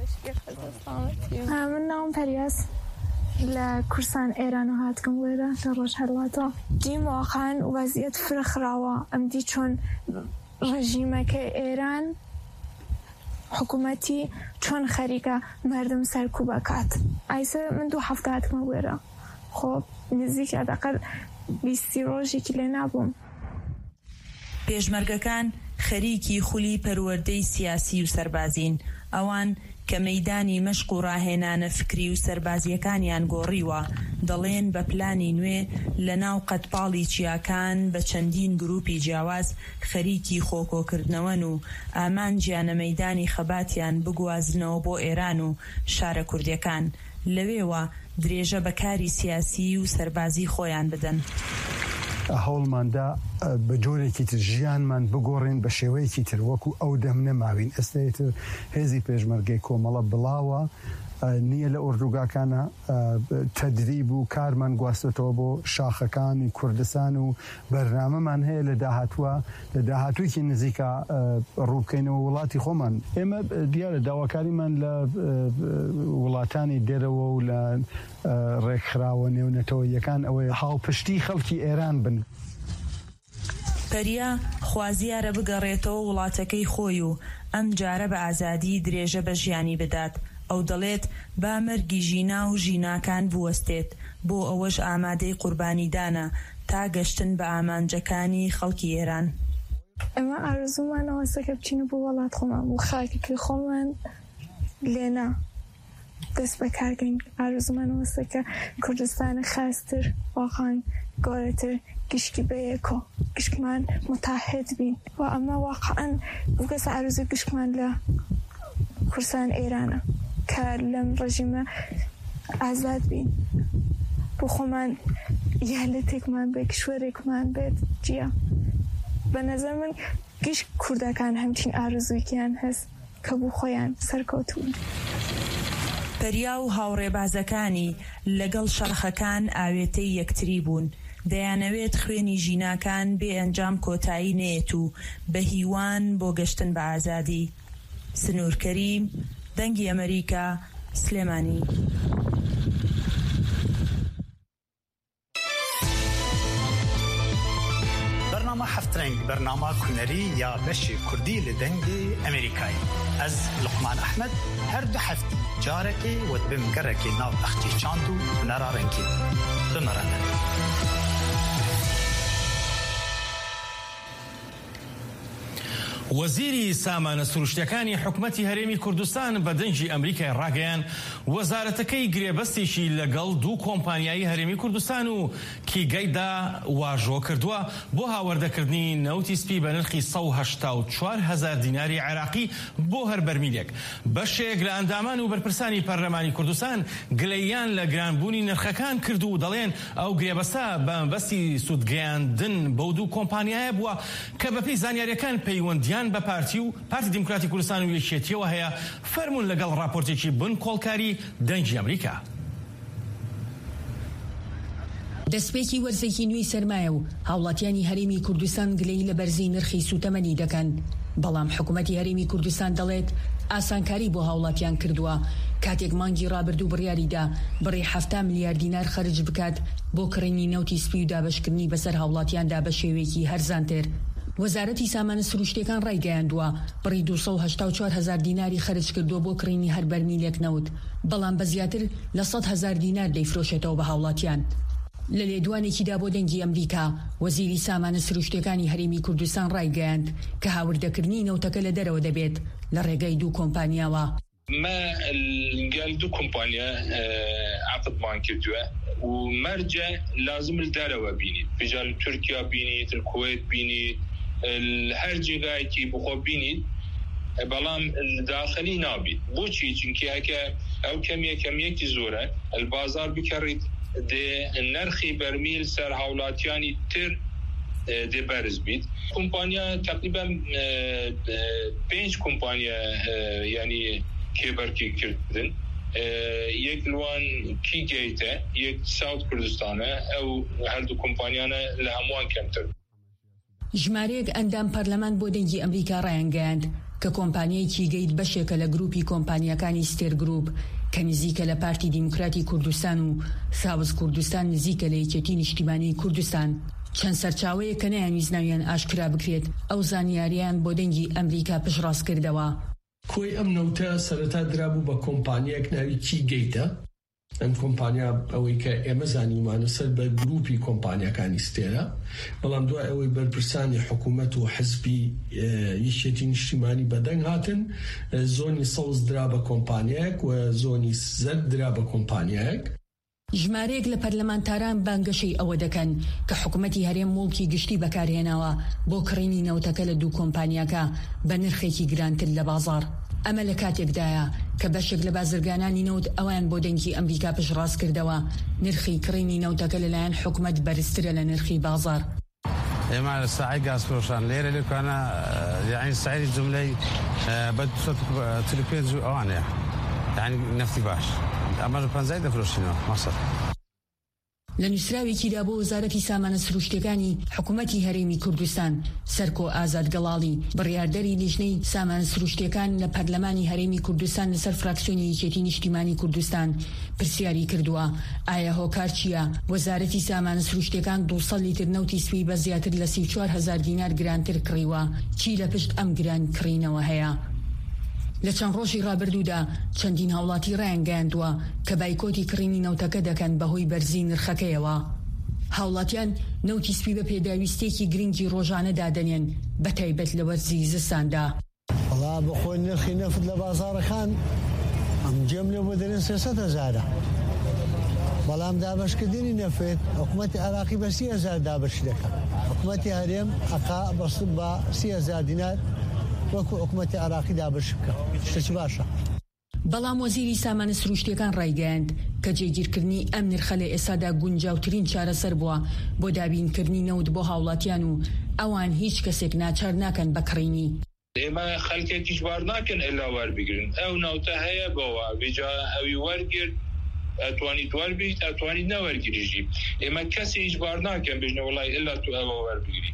Q: من ناوم پەریاز لە کورسان ئێران و هاتکم وێرە لە ڕۆژ هەڵاتە دیم واقعاً وەزیەت فرەخراوە ئەم دی چۆن ڕژیمەکە ئێران حکوومەتی چۆن خەریکە مردم سەرکوب بکات. ئایسە من دوو هەفتە هاتکمە وێرە خۆ نزیک ئەدەقەر بیستی ڕۆژێکی لێ نابووم.
P: پێشمەرگەکان خەریکی خولی پەروەردەی سیاسی و سەربازین ئەوان کە مەیدانی مەشق و ڕاهێنانە فکری و سەربازیەکانیان گۆڕیوە دەڵێن بە پلانی نوێ لە ناو قەتپاڵی چیاکان بە چەندین گروپی جیاواز خەریکی خۆکۆکردنەوەن و ئامانجیانە مەیدانی خەباتیان بگوازنەوە بۆ ئێران و شارە کوردیەکان لەوێوە درێژە بەکاری سیاسی و سەربازی خۆیان بدەن.
R: هەوڵماندا بە جۆرێکی تر ژیانمان بگۆڕین بە شێوەیەکی تر وەکو ئەو دەم نەماوین. ئێستێتر هێزی پێشمەرگەی کۆمەڵە بڵاوە نییە لە ئوردوگاکانە تەدریب و کارمان گواستێتەوە بۆ شاخەکانی کوردستان و بەرنامەمان هەیە لە داهاتووە لە داهاتوویکی نزیکە ڕووبکەینەوە وڵاتی خۆمان. ئێمە دیارە داواکاریمان لە وڵاتانی دێرەوە و لە ڕێکخراوە نێونەتەوەیەکان ئەوەیە هاوپشتی خەڵکی ئێران بن.
P: پەریا خوازیارە بگەڕێتەوە وڵاتەکەی خۆی و ئەم جارە بە ئازادی درێژە بە ژیانی بدات. ئەو دەڵێت با مەرگی ژینا و ژیناکان بوەستێت بۆ ئەوەش ئامادەی قوربانیدانە تا گەشتن بە ئامانجەکانی خەڵکی ئێران.
Q: ئەمە ئارزومانەوە سەکە بچینە بۆ وڵات خۆمان و خاکێکی خۆمان لێنا دەست بەکارگەین ئارزومانەوەستە کە کوردستانی خاستر واقعاً گەورەتر گشتی بەیەکۆ گشتمان متحد بین و ئەمە واقعاً بگەس ئارزوی گشتمان لە کوردستان ئێرانە کە لەم ڕژیمە ئازاد بین بۆ خۆمان یالەتێکمان بێت کشوەرێکمان بێت جیا بە نەزەر من گشت کوردەکان هەمچین ئارزوویکیان هەست کە بوو خۆیان سەرکەوتوون.
P: پەریا و هاوڕێبازەکانی لەگەڵ شەڕخەکان ئاوێتەی یەکتری بوون. دەیانەوێت خوێنی ژیناکان بێ ئەنجام کۆتایی نێت و بە هیوان بۆ گەشتن بە ئازادی. سنوور کەریم، دەنگی ئەمریکا، سلێمانی.
A: برنامه هفترنگ برنامه کنری یا بشی کردی لدنگی امریکایی از لقمان احمد هر دو هفته جارکی و بمگرکی ناو اختی چاندو نرارنکی بمرانه.
D: وەزیری سامانە سروشتەکانی حکومەتی هەرێمی کوردستان بە دەنگی ئەمریکای ڕاگەیان وەزارەتەکەی گرێبەستێکی لەگەڵ دوو کۆمپانیایی هەرێمی کوردستان و کیگەیدا واژۆ کردووە بۆ هاوەردەکردنی نەوتی سپی بە نرخی سەد و هەشتا و چوار هەزار دیناری عێراقی بۆ هەر بەرمیلێک. بەشێک لە ئەندامان و بەرپرسانی پەرلەمانی کوردستان گلەییان لە گرانبوونی نرخەکان کرد و دەڵێن ئەو گرێبەستە بە مەبەستی سوودگەیاندن بەو دوو کۆمپانیایە بووە کە بەپێی زانیاریەکان پەیوەندیان بە پارتی و پارتی دیموکراتی کوردستان و یەکێتیەوە هەیە فەرمون لەگەڵ راپۆرتێکی بن کۆڵکاری دەنگی ئەمریکا.
S: دەستپێکی وەرزێکی نوێی سەرمایە و هاوڵاتیانی هەرێمی کوردستان گلەی لە بەرزی نرخی سوتەمەنی دەکەن، بەڵام حکوومەتی هەرێمی کوردستان دەڵێت ئاسانکاری بۆ هاوڵاتیان کردووە کاتێک مانگی ڕابردوو بڕیاریدا بڕی هەفتا میلیارد دینار خەرج بکات بۆ کڕینی نەوتی سپی و دابەشکردنی بەسەر هاوڵاتیاندا بە شێوەیەکی هەرزانتر. وەزارەتی سامانە سروشتەکان ڕایگەیاندووە بڕی دووسەد و هەشتا و چوار هەزار دیناری خەرج کردووە بۆ کڕینی هەر بەرمیلێک نەوت، بەڵام بە زیاتر لە سەد هەزار دینار دەیفرۆشێتەوە بە هاوڵاتیان. لە لێدوانێکیدا بۆ دەنگی ئەمریکا وەزیری سامانە سروشتەکانی هەرێمی کوردستان ڕایگەیاند کە هاوردەکردنی نەوتەکە لە دەرەوە دەبێت لە ڕێگەی دوو کۆمپانیاوە.
T: ما قال دو كومبانيا عقد مان كردوه ومرجع لازم الدارة بيني بجال تركيا بيني الكويت بيني هر جگای کی بخو بینید بلام داخلی نابید بوچی چونکی هکا او کمیه کمیه کی زوره البازار بکرید ده نرخی برمیل سر حولاتیانی تر ده برز بید کمپانیا تقریبا پنج کمپانیا یعنی کبرکی کردن یک لوان کی گیته یک ساوت کردستانه او هر دو کمپانیانه لهموان کمتر.
S: ژمارەیەک ئەندام پەرلەمان بۆ دەنگی ئەمریکا ڕایانگەیاند کە کۆمپانیایەکی گەیت بەشێکە لە گروپی کۆمپانیەکانی ستێر گروپ کە نزیکە لە پارتی دیموکراتی کوردستان و ساوز کوردستان نزیکە لە یەکێتی نیشتیمانی کوردستان. چەند سەرچاوەیە کە نەیانویست ناویان ئاشکرا بکرێت ئەو زانیاریان بۆ دەنگی ئەمریکا پشڕاست کردەوە.
U: کۆی ئەم نەوتە سەرەتا درابوو بە کۆمپانیەک ناوی کی گەیتە. ئەم کۆمپانیا ئەوەی کە ئێمە زانیمانە سەر بە گروپی کۆمپانیەکانی ستێرە، بەڵام دوای ئەوەی بەرپرسانی حکوومەت و حزبی یەکێتی نیشتیمانی بەدەنگ هاتن زۆنی سەوز درا بە کۆمپانیایەک و زۆنی زەرد درا بە کۆمپانیایەک.
S: ژمارەیەک لە پەرلەمانتاران بانگەشەی ئەوە دەکەن کە حکوومەتی هەرێم موڵکی گشتی بەکارهێناوە بۆ کڕینی نەوتەکە لە دوو کۆمپانیاکە بە نرخێکی گرانتر لە بازار. ئەمە لە کاتێکدایە کە بەشێک لە بازرگانانی نەوت ئەوان بۆ دەنگی ئەمریکا پشڕاست کردەوە نرخی کڕینی نەوتەکە لەلایەن حکوومەت بەرزترە لە نرخی بازار.
V: ئێمە ساعی گاز فڕۆشان لێرە لێکانە یعنی سعری جملەی بە چل و پێنج ئەوانەیە یعنی نەفتی باش ئەمە پەنجای دەفرۆشینەوە مەسەر.
S: لە نووسراوێکیدا بۆ وەزارەتی سامانە سروشتەکانی حکوومەتی هەرێمی کوردستان سەرکۆ ئازاد گەڵاڵی بڕیاردەری لیژنەی سامانە سروشتەکان لە پەرلەمانی هەرێمی کوردستان لەسەر فراکسیۆنی یەکێتی نیشتیمانی کوردستان پرسیاری کردووە ئایا هۆکار چییە وەزارەتی سامانە سروشتەکان دووسەد لیتر نەوتی سپی بە زیاتر لە سی و چوار هەزار دینار گرانتر کڕیوە، چی لە پشت ئەم گران کڕینەوە هەیە؟ لە چەند ڕۆژی ڕابردوودا چەندین هاوڵاتی ڕایانگەیاندووە کە بایکۆتی کڕینی نەوتەکە دەکەن بەهۆی بەرزی نرخەکەیەوە. هاوڵاتیان نەوتی سپی بە پێداویستێکی گرنگی ڕۆژانەدا دەنێن بە تایبەت لە وەرزی زستاندا.
W: وڵا بەخۆی نرخی نەفت لە بازاڕەکان
B: ئەم جێم لێ بۆ دەرێن سێسەد هەزارە بەڵام دابەشکردنی نەفێت حکوومەتی عراقی بە سی هەزار دابەش دەکات حکوومەتی هەرێم ئەقا بەست بە سی هەزار دینار وەکو حکوومەتی عراقی دابەش بکە شتێکی باشە.
S: بەڵام وەزیری سامانە سروشتیەکان ڕایگەیاند کە جێگیرکردنی ئەم نرخە لە ئێستادا گونجاوترین چارەسەر بووە بۆ دابینکردنی نەوت بۆ هاوڵاتیان و ئەوان هیچ کەسێک ناچار ناکەن بەکڕینی.
T: ئێمە خەڵکێکیش وار ناکەن ئەلا وەربگرن ئەو ناوتە هەیە بەوە بێجا ئەوی وەرگرت ئەتوانیت وەربیت ئەتوانیت نەوەرگریژی ئێمە کەسی هیچ وار ناکەن بێژنە وەڵای ئەلا تو ئەوە وەربگری.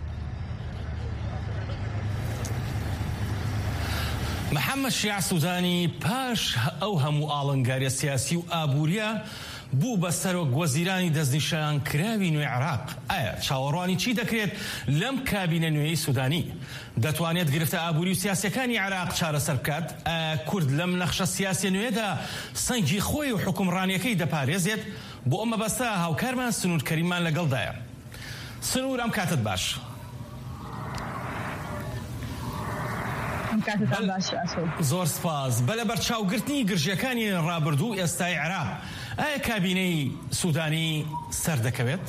D: محەممەد شیع سوودانی پاش ئەو هەموو ئاڵنگاریە سیاسی و ئابوووریە بوو بە سەرۆک وەزیرانی دەستنیشان کراوی نوێی عێراق. ئایا چاوەڕوانی چی دەکرێت لەم کابینە نوێی سوودانی؟ دەتوانێت گرفتە ئابووری و سیاسەکانی عێراق چارەسەر بکات؟ کورد لەم نەخشە سیاسی نوێدا سەنگی خۆی و حکومڕانیەکەی دەپارێزێت؟ بۆ ئەمە بەستە هاوکارمان سنوور کەریمان لەگەڵدایە. سنوور ئەم کاتت باش. زۆر سپاس. بە لە بەرچاوگرتنی گرژیەکانی ڕابردوو ئێستای عێراق ئایا کابینەی سوودانی سەر دەکەوێت؟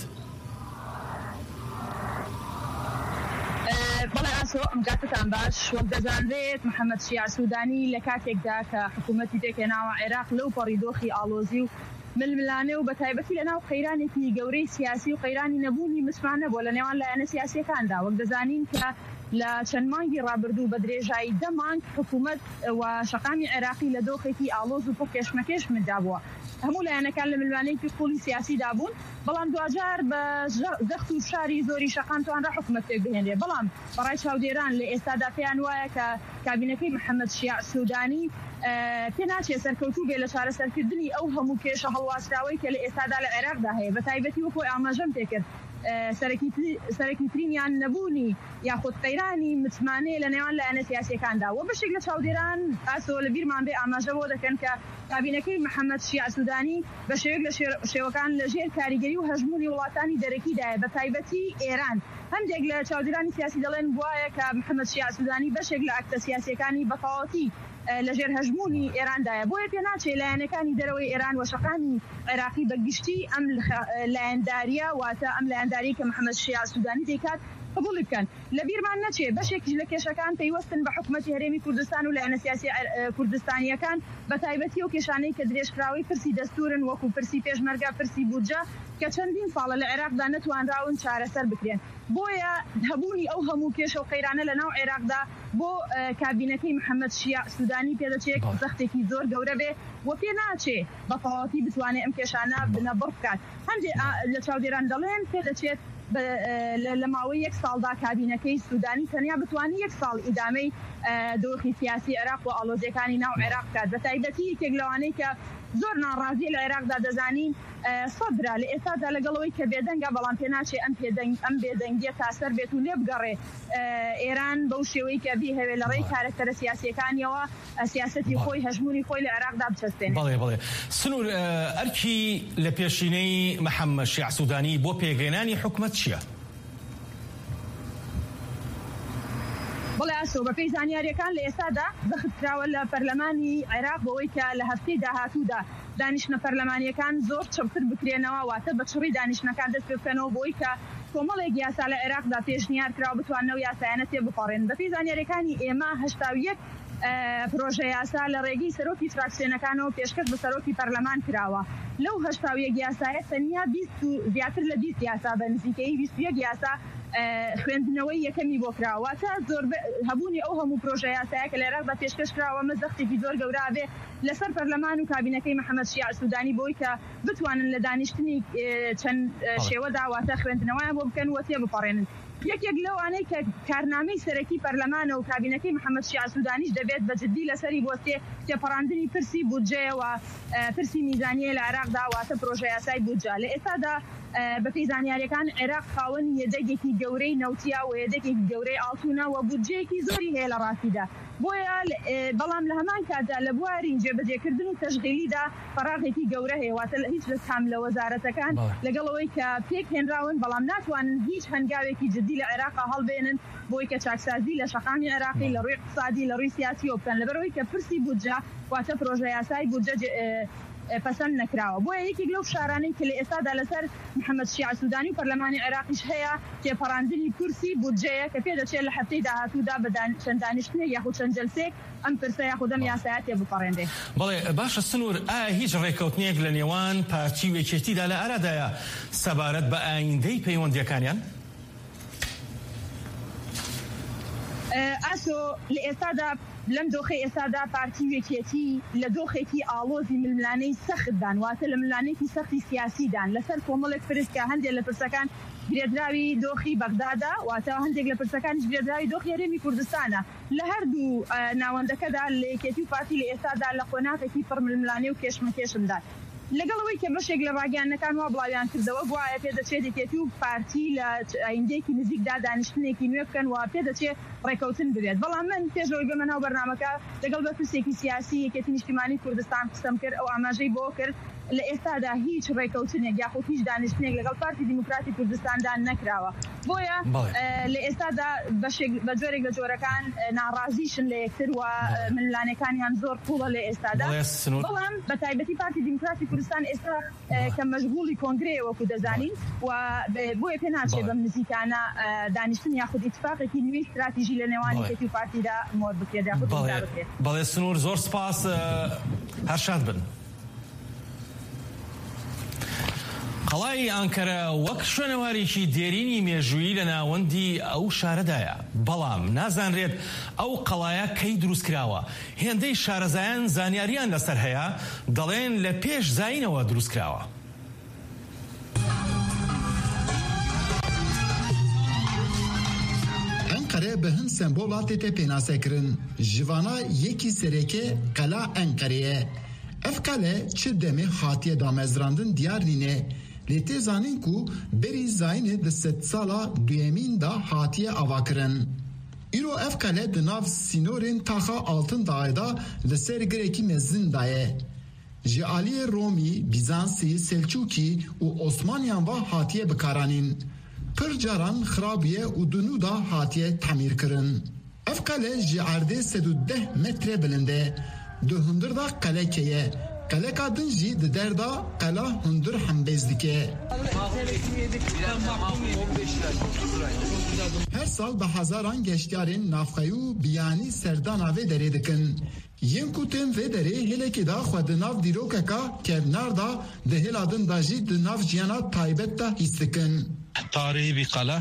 F: بەڵێ ئاسۆ ئەم کاتتان باش. وەک دەزانرێت محەممەد شیع سوودانی لە کاتێکدا کە حکوومەتی تێکێناوە عێراق لەو پەڕیدۆخی ئالۆزی و ململانێ و بە تایبەتی لە ناو قەیرانێکی گەورەی سیاسی و قەیرانی نەبوونی مسلمانە بۆ لە نێوان لایەنە سیاسیەکاندا. وەک دەزانین کە لە چەند مانگی ڕابردوو بە درێژایی دە مانگ حکوومەت و شەقامی عێراقی لە دۆخێکی ئالۆز و پۆ کێشمەکێش مندابووە. هەموو لایەنەکان لە ملوانەیەکی قوڵی سیاسی دابوون بەڵام دوجار بە زەخت و شاری زۆری شەقام توانرا حکوومەت پێک بهێنرێ. بەڵام بەڕای چاودێران لە ئێستادا پێیان وایە کە کابینەکەی محەممەد شیع سوودانی پێ ناچێت سەرکەوتوو بێ لە چارەسەرکردنی ئەو هەموو کێشە هەڵواستراوەی کە لە ئێستادا لە عێراقدا هەیە بە تایبەتی وەکو ئاماژەم پێکرد سەرەکیترینیان نەبوونی یاخود قەیرانی متمانەیە لە نێوان لایەنە سیاسیەکاندا و بەشێک لە چاودێران ئاسۆ لە بیرمان بێ ئاماژە بۆ دەکەن کە کابینەکەی محەممەد شیع سوودانی بە شێوەیەک لە شێوەکان لە ژێر کاریگەری و هەژمونی وڵاتانی دەرەکیدایە بە تایبەتی ئێران. هەندێک لە چاودێرانی سیاسی دەڵێن وایە کە محەممەد شیع سوودانی بەشێک لە ئاکتە سیاسیەکانی بەتەواوەتی لەژێر هەژمونی ئێراندایە بۆیە پێ ناچێت لایەنەکانی دەرەوەی ئێران و شەقامی عێراقی بەگشتی ئەم لایەنداریە واتە ئەم لایەنداری کە محەممەد شیع سوودانی دەیکات قبوڵی بکەن. لە بیرمان نەچێت بەشێکی لە کێشەکان پەیوەستن بە حکوومەتی هەرێمی کوردستان و لایەنە سیاسی کوردستانیەکان بە تایبەتی و کێشانەی کە درێژکراوی پرسی دەستورن وەکو پرسی پێشمەرگە پرسی بودجە کە چەندین ساڵە لە عێراقدا نەتوانراون چارەسەر بکرێن. بۆیە هەبوونی ئەو هەموو کێشە و قەیرانە لە ناو عێراقدا بۆ کابینەکەی محەممەد شیع سوودانی پێدەچێت زەختێکی زۆر گەورە بێ و پێ ناچێت بە تەواوەتی بتوانێت ئەم کێشانە بنەبڕ بکات. هەندێک لە چاودێران دەڵێن پێدەچێت لە ماوەی یەک ساڵدا کابینەکەی سوودانی تەنیا بتوانانی یەک ساڵ ئیدامەی دۆخی سیاسی عێراق و ئالۆزیەکانی ناو عێراق بکات. بە تایبەتی یەکێک لەوانەی کە زۆر ناڕازی لە عێراقدا دەزانین سەدرا لە ئێستادا لەگەڵەوەی کە بێدەنگە بەڵام پێ ناچێت ئەم ئەم بێدەنگیە تاسەر بێت و لێ بگەڕێ ئێران بەو شێوەی کە بی هەوێ لە ڕێی کارکتەرە سیاسیەکانیەوە سیاسەتی خۆی هەژمونی خۆی لە عێراقدا بچەستێنێت.
D: بەڵێ بەڵێ سنوور ئەرکی لە پێشینەی محەممەد شیع سوودانی بۆ پێگەێنانی حکوومەت چییە؟
F: بەڵێ ئاسۆ بە پێی زانیاریەکان لە ئێستادا بەختراوە لە پەرلەمانی عێراق بەوەی کە لە هەفتەی داهاتوودا دانیشتە پەرلەمانیەکان زۆر چڕتر بکرێنەوە واتە بە چڕی دانیشتەکان دەست پێ بکەنەوە بۆی کە کۆمەڵێک یاسا لە عێراقدا پێشنیار کراوە بتواننەوە یاسایانە تێ بپەڕێن. بە پێی زانیاریەکانی ئێمە هەشتا و یەک پرۆژە یاسا لە ڕێگەی سەرۆکی فراکسیۆنەکانەوە پێشکەش بە سەرۆکی پەرلەمان کراوە. لەو هەشتا و یەک یاسایە تەنیا بیست و زیاتر لە بیست یاسا بە نزیکەی بیست و یەک یاسا خوێندنەوەی یەکەمی بۆ کراوە تا زۆر هەبوونی ئەو هەموو پرۆژە یاسایە کە لە عێراقدا پێشکەش کراوە مەزەختێکی زۆر گەورە بێ لەسەر پەرلەمان و کابینەکەی محەممەد شیع سوودانی بۆی کە بتوانن لە دانیشتنی چەند شێوەدا واتە خوێندنەوەیان بۆ بکەن وە تێ بپەڕێنن. یەکێک لەوانەی کە کارنامەی سەرەکی پەرلەمانە و کابینەکەی محەممەد شیع سوودانیش دەبێت بە جددی لەسەری بۆستێ تێپەڕاندنی پرسی بودجەیەوە پرسی میزانیە لە عێراقدا واتە پرۆژە یاسای بودجە. لە ئێستادا بە پێی زانیاریەکان عێراق خاوەن یەدەگێکی گەورەی نەوتیا و یەدەگێکی گەورەی ئاڵتوونە و بودجەیەکی زۆری هەیە لە ڕاستیدا. بۆیە بەڵام لە هەمان کاتدا لە بواری جێبەجێکردن و تەشغیلیدا فەراغێکی گەورە هەیە واتە هیچ لە کام لە وەزارەتەکان لەگەڵەوەی کە پێک هێنراون بەڵام ناتوانن هیچ هەنگاوێکی جدی چاکسازی لە عێراق هەڵبێنن بۆی کە چاکسازی لە شەقامی عێراقی لە ڕووی اقتصادی لە ڕووی سیاسی و بکەن لەبەرەوەی کە پرسی بودجە واتە پرۆژە یاسای بودجە پەسەند نەکراوە بۆیە یەکێک لەو شارانەی کە لە ئێستادا لەسەر محەممەد شیع سوودانی و پەرلەمانی عێراقیش هەیە تێپەڕاندنی کورسی بودجەیە کە پێ دەچێت لە هەفتەی داهاتوودا بە چەند دانیشتنێک یاخود چەند جەلسێک ئەم پرسە یاخود ئەم یاسایە تێبپەڕێندێ.
D: بەڵێ باشە سنوور ئایا هیچ ڕێکەوتنێک لە نێوان پارتی و یەکێتیدا لە ئارادایە سەبارەت بە ئایندەی پەیوەندیەکانیان؟
F: ئاسۆ لە ئێستادا لەم دۆخی ئێستادا پارتی وێکێتی لە دۆخێکی ئاڵۆزی ململانەی سەختدان واتە لە ملانێکی سەختی سیاسیدان لەسەر کۆمەڵێک پرسکە هەندێک لە پرسەکان گرێدراوی دۆخی بەغدادا واتە هەندێک لە پرسەکانیش گرێدراوی دۆخی هەرێمی کوردستانە لە هەردوو ناوەندەکەدا لە یەکێتی و پارتی لە ئێستادا لە قۆناغێکی پڕ ململانێ و کێشمەکێشمدان لەگەڵەوەی کە بەشێک لە ڕاگەیانەکان وا بڵاویان کردەوە گوایە پێ دەچێت یەکێتی و پارتی لە ئایندێکی نزیکدا دانیشتنێکی نوێ بکەن و پێ دەچێت ڕێکەوتن ببێت بەڵام من پێشەوەی بمەناو بەرنامەکە لەگەڵ بەرپرسێکی سیاسی یەکێتی نیشتیمانی کوردستان قسەم کرد ئەو ئاماژەی بۆ کرد لە ئێستادا هیچ ڕێکەوتنێک یاخود هیچ دانیشتنێک لەگەڵ پارتی دیموکراتی کوردستاندا نەکراوە بۆیە لە ئێستادا بە جۆرێک لە جۆرەکان ناڕازیشن لە یەکتر و ململانەکانیان زۆر قوڵە لە ئێستادا بەڵام بە تایبەتی پارتی دیموکراتی کوردستان ئێستا کە مەشغوڵی کۆنگرەیە وەکو دەزانین و بۆیە پێ ناچێت بەم نزیکانە دانیشتن یاخود ئیتفاقێکی نوێی استراتیژی لە نێوانی یەکێتی و پارتیدا مۆر بکرێت یاخود بکرێت.
D: بەڵێ سنوور زۆر سپاس هەر شاد بن. قەڵای ئانکەرە وەک شوێنەوارێکی دێرینی مێژوویی لە ناوەندی ئەو شارەدایە بەڵام نازانرێت ئەو قەڵایە کەی دروست کراوە هێندەی شارەزایان زانیاریان لەسەر هەیە دەڵێن لە پێش زاینەوە دروست کراوە.
E: ئەنقەرە بە هەند سمبۆڵات تێ پێناسەکردن ژڤانە یەکی سەرێکێ قەلا ئەنقەرەیە ئەف قەلە چ دەمێ هاتیە دامەزراندن دیار نینێ لێ تێزانین کو بەری زاینێ di sed sala duyemîn da hatiye avakirin. Îro ev qele di nav sînorên taxa Altındağê da li ser girekî mezin daye. Ji aliyê Romî, Bizansî, Selçukî û Osmaniyan va hatiye bikaranîn. Pir caran xirabiye û dunû da hatiye temîr kirin. Ev qele ji erdê sed û deh metre bilind e. Di hundir da qeleke ye. Qeleka din jî di derda qela hundir hembêz dike. Her sal bi hezaran geştyarên navxeyî û biyanî serdana vê derê dikin. Yên ku tên vê derê hêlekê da xwe di nav dîrokeka kevnar da di hêla din da jî di nav jiyana taybet da hîs dikin.
H: Tarihi bir kala.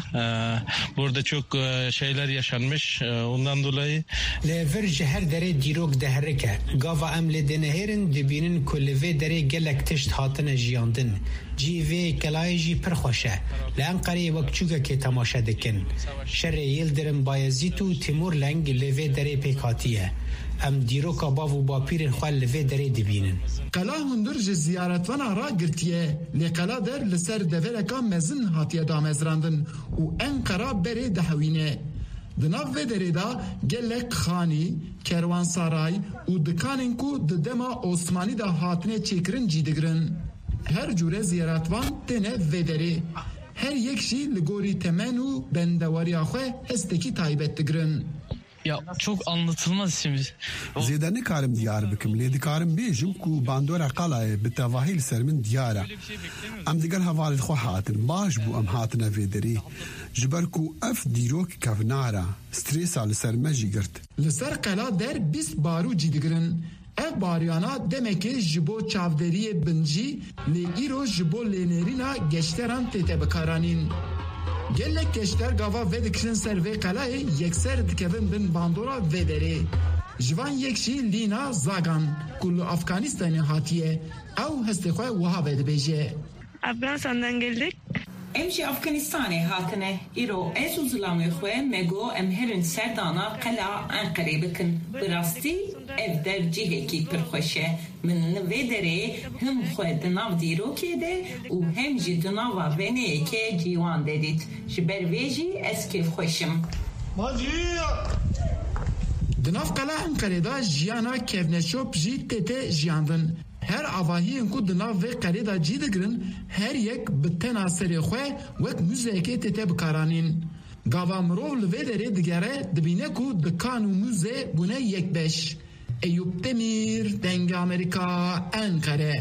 H: Burada çok şeyler yaşanmış. Ondan dolayı
W: Lever her dere dirok dehereke. Gava emle deneherin dibinin kulve dere gelek tişt hatine jiyandın. Cive kelayji perxoşe. Lanqari vakçuga ke tamaşa dikin. Şerre Yıldırım Bayezid û Timur Leng leve dere pekatiye. Em dîroka bav û bapîrên xwe li vê derê dibînin.
E: Qela hundir ji ziyaretvana ra girtiye. Lê qela der li ser devereka mezin hatiye damezrandin û Enqera berê dihewîne. Di nav vê derê da gelek xanî, kerwansaray û dikanên ku di dema Osmanî da hatine çêkirin cî digirin. Her cure ziyaretvan têne vê derê. Her yek jî li gorî temen û bendewariya xwe hestekî taybet digirin.
H: Ya çok anlatılmaz şimdi.
C: Zêde nikarim diyar bikim lê dikarim bêjim ku bandora qalayê bi tevahî li ser min diyar e. Em digel hevalê xwe hatin baş bû em hatine vê derê ji ber ku ev dîrok kevnara strêsa li ser me jî girt.
E: Li ser qela der bîst barû cî digirin. Ev baryana demekê ji bo çavderiyê bincî lê îro ji bo lênerîna geşteran tête bikaranîn. Gelek geşter gava ve dikirin ser vê qelayê yekser dikevin bin bandora vê derê. Jivan yek jî Lîna Zagan ku li Afganistanê hatiye ew hestê xwe wiha vedibêje.
X: Afganistan'dan geldik.
Y: Em jî Afganistanê hatine. Îro ez û zilamê xwe me got em herin serdana qela Enqerê bikin. Bi rastî ev der cihekî pir xweş e. Min li vê derê him xwe di nav dîrokê de û hem jî di nava veneyekê cîwan de dît. Ji ber vê jî ez kêf xweşim.
E: Di nav qela Enqerê da jiyana kevneşop jî tête jiyandin. Her avahiyên ku di nav vê qelê da cî digirin her yek bi tena serê xwe wek müzeyekê tête bikaranîn. gava mirov li vê derê digere dibîne ku dikan û mûzê bûne yekbeş. Eyüp Demir, Denge Amerika, Ankara.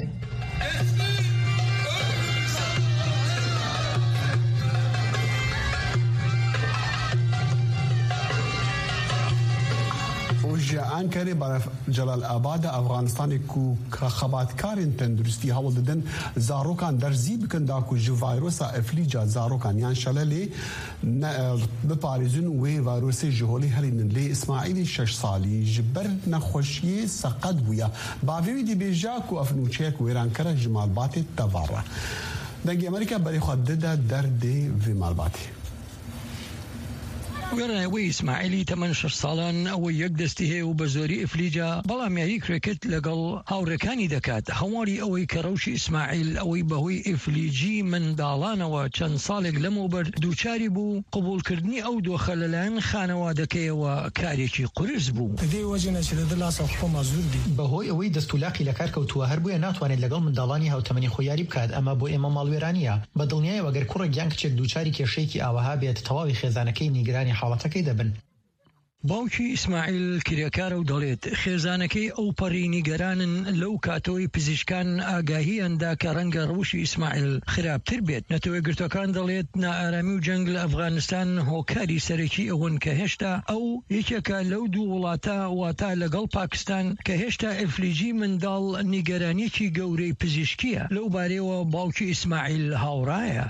C: انکره بر جلال آباد افغانستان کو خباتکارین تندرستی هول ددن زاروکان درزی بکن دا کو جو وایروس افلیجا زاروکان یان شللی به پاریزون و وایروس جهولی هلین لی اسماعیل شش سالی جبر نخوشی سقط بویا باوی دی بیجا کو افنوچک و ایران کره جمال بات تبارا دنگی امریکا برای خود دده درد و مالباتی
I: وێرانەوەی ئیسماعیلی تەمەن شەش ساڵان ئەوەی یەک دەستی هەیە و بە زۆری ئەفلیجا بەڵام یاری کرێکت لەگەڵ هاوڕەکانی دەکات هەمواری ئەوەی کە ڕەوشی ئیسماعیل ئەوەی بەهۆی ئیفلیجی منداڵانەوە چەند ساڵێک لەمەوبەر دووچاری بوو قبولکردنی ئەو دۆخە لەلایەن خانەوادەکەیەوە کارێکی قورس بوو
J: بەهۆی ئەوەی دەستولاقی لە کار کەوتووە هەر بوویە ناتوانێت لەگەڵ منداڵانی هاوتەمەنی خۆی یاری بکات ئەمە بۆ ئێمە ماڵوێرانیە بە دڵنیایەوە گەر کوڕێک یان کچێک دووچاری کێشەیەکی ئاوەها بێت تەواوی خێزانەکەی نیگرانی حاڵەتەکەی دەبن.
I: باوکی ئیسماعیل کرێکارە و دەڵێت خێزانەکەی ئەو پەڕی نیگەرانن لەو کاتەوەی پزیشکان ئاگاهیاندا کە ڕەنگە ڕەوشی ئیسماعیل خراپتر بێت نەتەوەی گرتوەکان دەڵێت نائارامی و جەنگ لە ئەفغانستان هۆکاری سەرەکی ئەوەن کە هێشتا ئەو یەکێکە لەو دوو وڵاتە واتە لەگەڵ پاکستان کە هێشتا ئەفلیجی منداڵ نیگەرانیەکی گەورەی پزیشکیە لەو بارەیەوە باوکی ئیسماعیل هاوڕایە.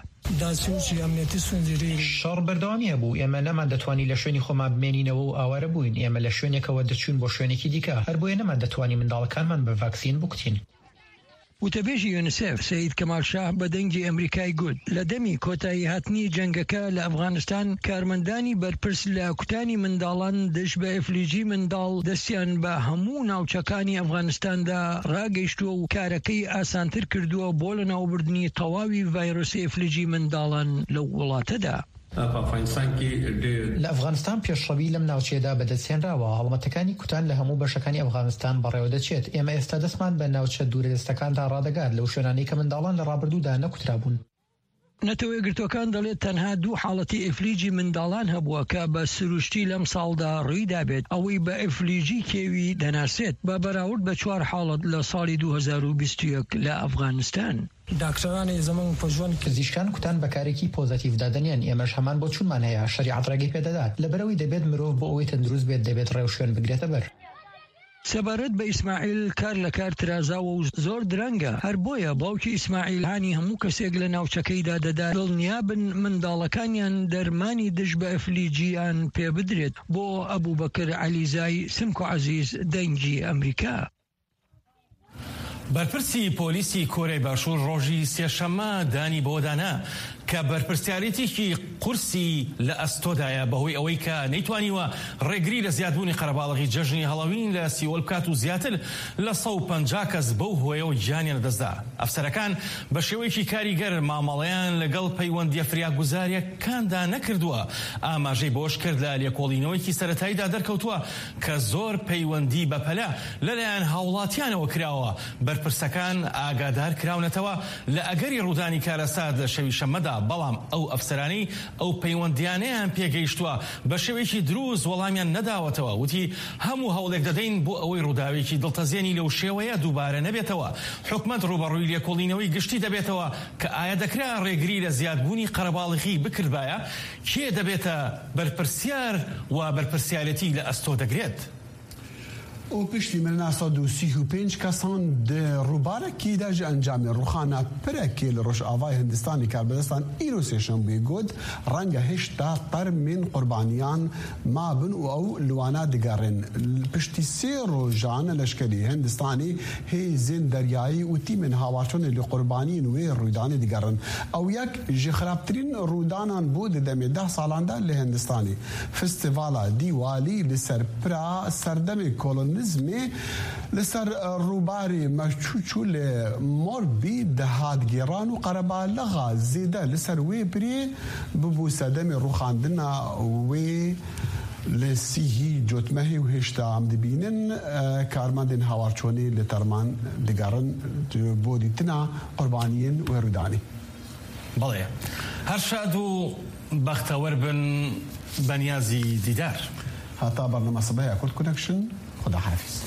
J: شەڕ بەردەوامیە بوو ئێمە نەمان دەتوانی لە شوێنی خۆمان بمێنینەوە و ئاوارە بووین ئێمە لە شوێنێکەوە دەچوون بۆ شوێنێکی دیکە هەر بۆیە نەمان دەتوانی منداڵەکانمان بە ڤاکسین بکوتین.
I: وتەبێژی یونیسف سید کەمال شاه بە دەنگی ئەمریکای گوت لە دەمی کۆتایی هاتنی جەنگەکە لە ئەفغانستان کارمەندانی بەرپرس لە کوتانی منداڵان دش بە ئەفلیجی منداڵ دەستیان بە هەموو ناوچەکانی ئەفغانستاندا ڕاگەیشتووە و کارەکەی ئاسانتر کردووە بۆ لە ناوبردنی تەواوی ڤایرۆسی ئەفلیجی منداڵان لەو وڵاتەدا.
J: لە ئەفغانستان پێشڕەوی لەم ناوچێدا بەدەستێنراوە هەڵمەتەکانی کوتان لە هەموو بەشەکانی ئەفغانستان بەڕێوە دەچێت ئێمە ئێستا دەستمان بە ناوچە دوورەدەستەکاندا ڕادەگات لەو شوێنانەی کە منداڵان لە ڕابردوودا نەکوترابوون.
I: نەتەوەی گرتوەکان دەڵێت تەنها دوو حاڵەتی ئەفلیجی منداڵان هەبووە کە بە سروشتی لەم ساڵدا ڕوویدا بێت ئەوەی بە ئەفلیجی کێوی دەناسێت بە بەراورد بە چوار حاڵەت لە ساڵی دوو هەزار و بیست و یەک لە ئەفغانستان.
J: داکتەرانی زەمەن پژوان پزیشکان کوتان بەکارێکی پۆزەتیڤ دادەنیان ئێمەش هەمان بۆ چونمان هەیە شەریعەت ڕێگەی پێدەدات لەبەرەوەی دەبێت مرۆڤ بۆ ئەوەی تەندروست بێت دەبێت ڕێو شوێن بگرێتە بەر.
I: سەبارەت بە ئیسماعیل کار لە کار ترازاوە و زۆر درەنگە هەر بۆیە باوکی ئیسماعیل هانی هەموو کەسێک لە ناوچەکەیدا دەدا دڵنیابن منداڵەکانیان دەرمانی دژ بە ئەفلیجیان پێ بدرێت بۆ ئەبوبەکر عەلیزای سمک و عەزیز دەنگی ئەمریکا.
D: بەرپرسی پۆلیسی کۆرەی باشوور ڕۆژی سێشەممە دانی بۆ دانا کە بەرپرسیارەتێکی قورسی لە ئەستۆدایە بەهۆی ئەوەی کە نەیتوانیوە ڕێگری لە زیادبوونی قەرەباڵغی جەژنی هەڵەوین لە سیوەل بکات و زیاتر لە سەد و پەنجا کەس بەو هۆیەوە گیانیان دەستدا. ئەفسەرەکان بە شێوەیەکی کاریگەر مامەڵەیان لەگەڵ پەیوەندیە فریاگوزاریەکاندا نەکردووە ئاماژەی بۆش کرد لە لێکۆڵینەوەیکی سەرەتاییدا دەرکەوتووە کە زۆر پەیوەندی بەپەلە لەلایەن هاوڵاتیانەوە کراوە. بەرپرسەکان ئاگادار کراونەتەوە لە ئەگەری ڕوودانی کارەسات لە شەوی شەممەدا بەڵام ئەو ئەفسەرانەی ئەو پەیوەندیانەیان پێگەیشتووە بە شێوەیەکی دروست وەڵامیان نەداوەتەوە وتی هەموو هەوڵێک دەدەین بۆ ئەوەی ڕووداوێکی دڵتەزیێنی لەو شێوەیە دووبارە نەبێتەوە. حکومەت ڕوبەڕووی لێکۆڵینەوەی گشتی دەبێتەوە کە ئایا دەکرا ڕێگری لە زیادبوونی قەرەباڵغی بکردبایە کێ دەبێتە بەرپرسیار و بەرپرسیارەتی لە ئەستۆ دەگرێت.
C: او پشتی من ناساد و سی و پنج کسان ده روبارکی داج انجام روخانه پرکی لروش آوای هندستانی کربدستان ایرو سیشن بیگود رنگ هشتا پر من قربانیان ما بن او لوانا دگارن پشتی سی روزان لشکری هندستانی هی زین دریایی و تیمن هاوارچون لقربانین و رودان دگارن او یک جخرابترین رودانان بود دم ده سالانده لهندستانی فستیوالا دیوالی لسر پرا سردم کولون نزمه لسر روباری مشچوچو لمربی دهاتگیران و قربالغا زیده لسر وی بری ببو سدم روخاندنا وی لسیهی جوتمهی و هشتا هم دبینن کارمندین هاوارچونی لترمان دگارن بودیتنا قربانیین و رودانی.
D: بله هەر شاد و بەختەوەر بن بەنیازی دیدار.
C: هاتا برنامج صباحي كل كونكشن. خدا حافظ.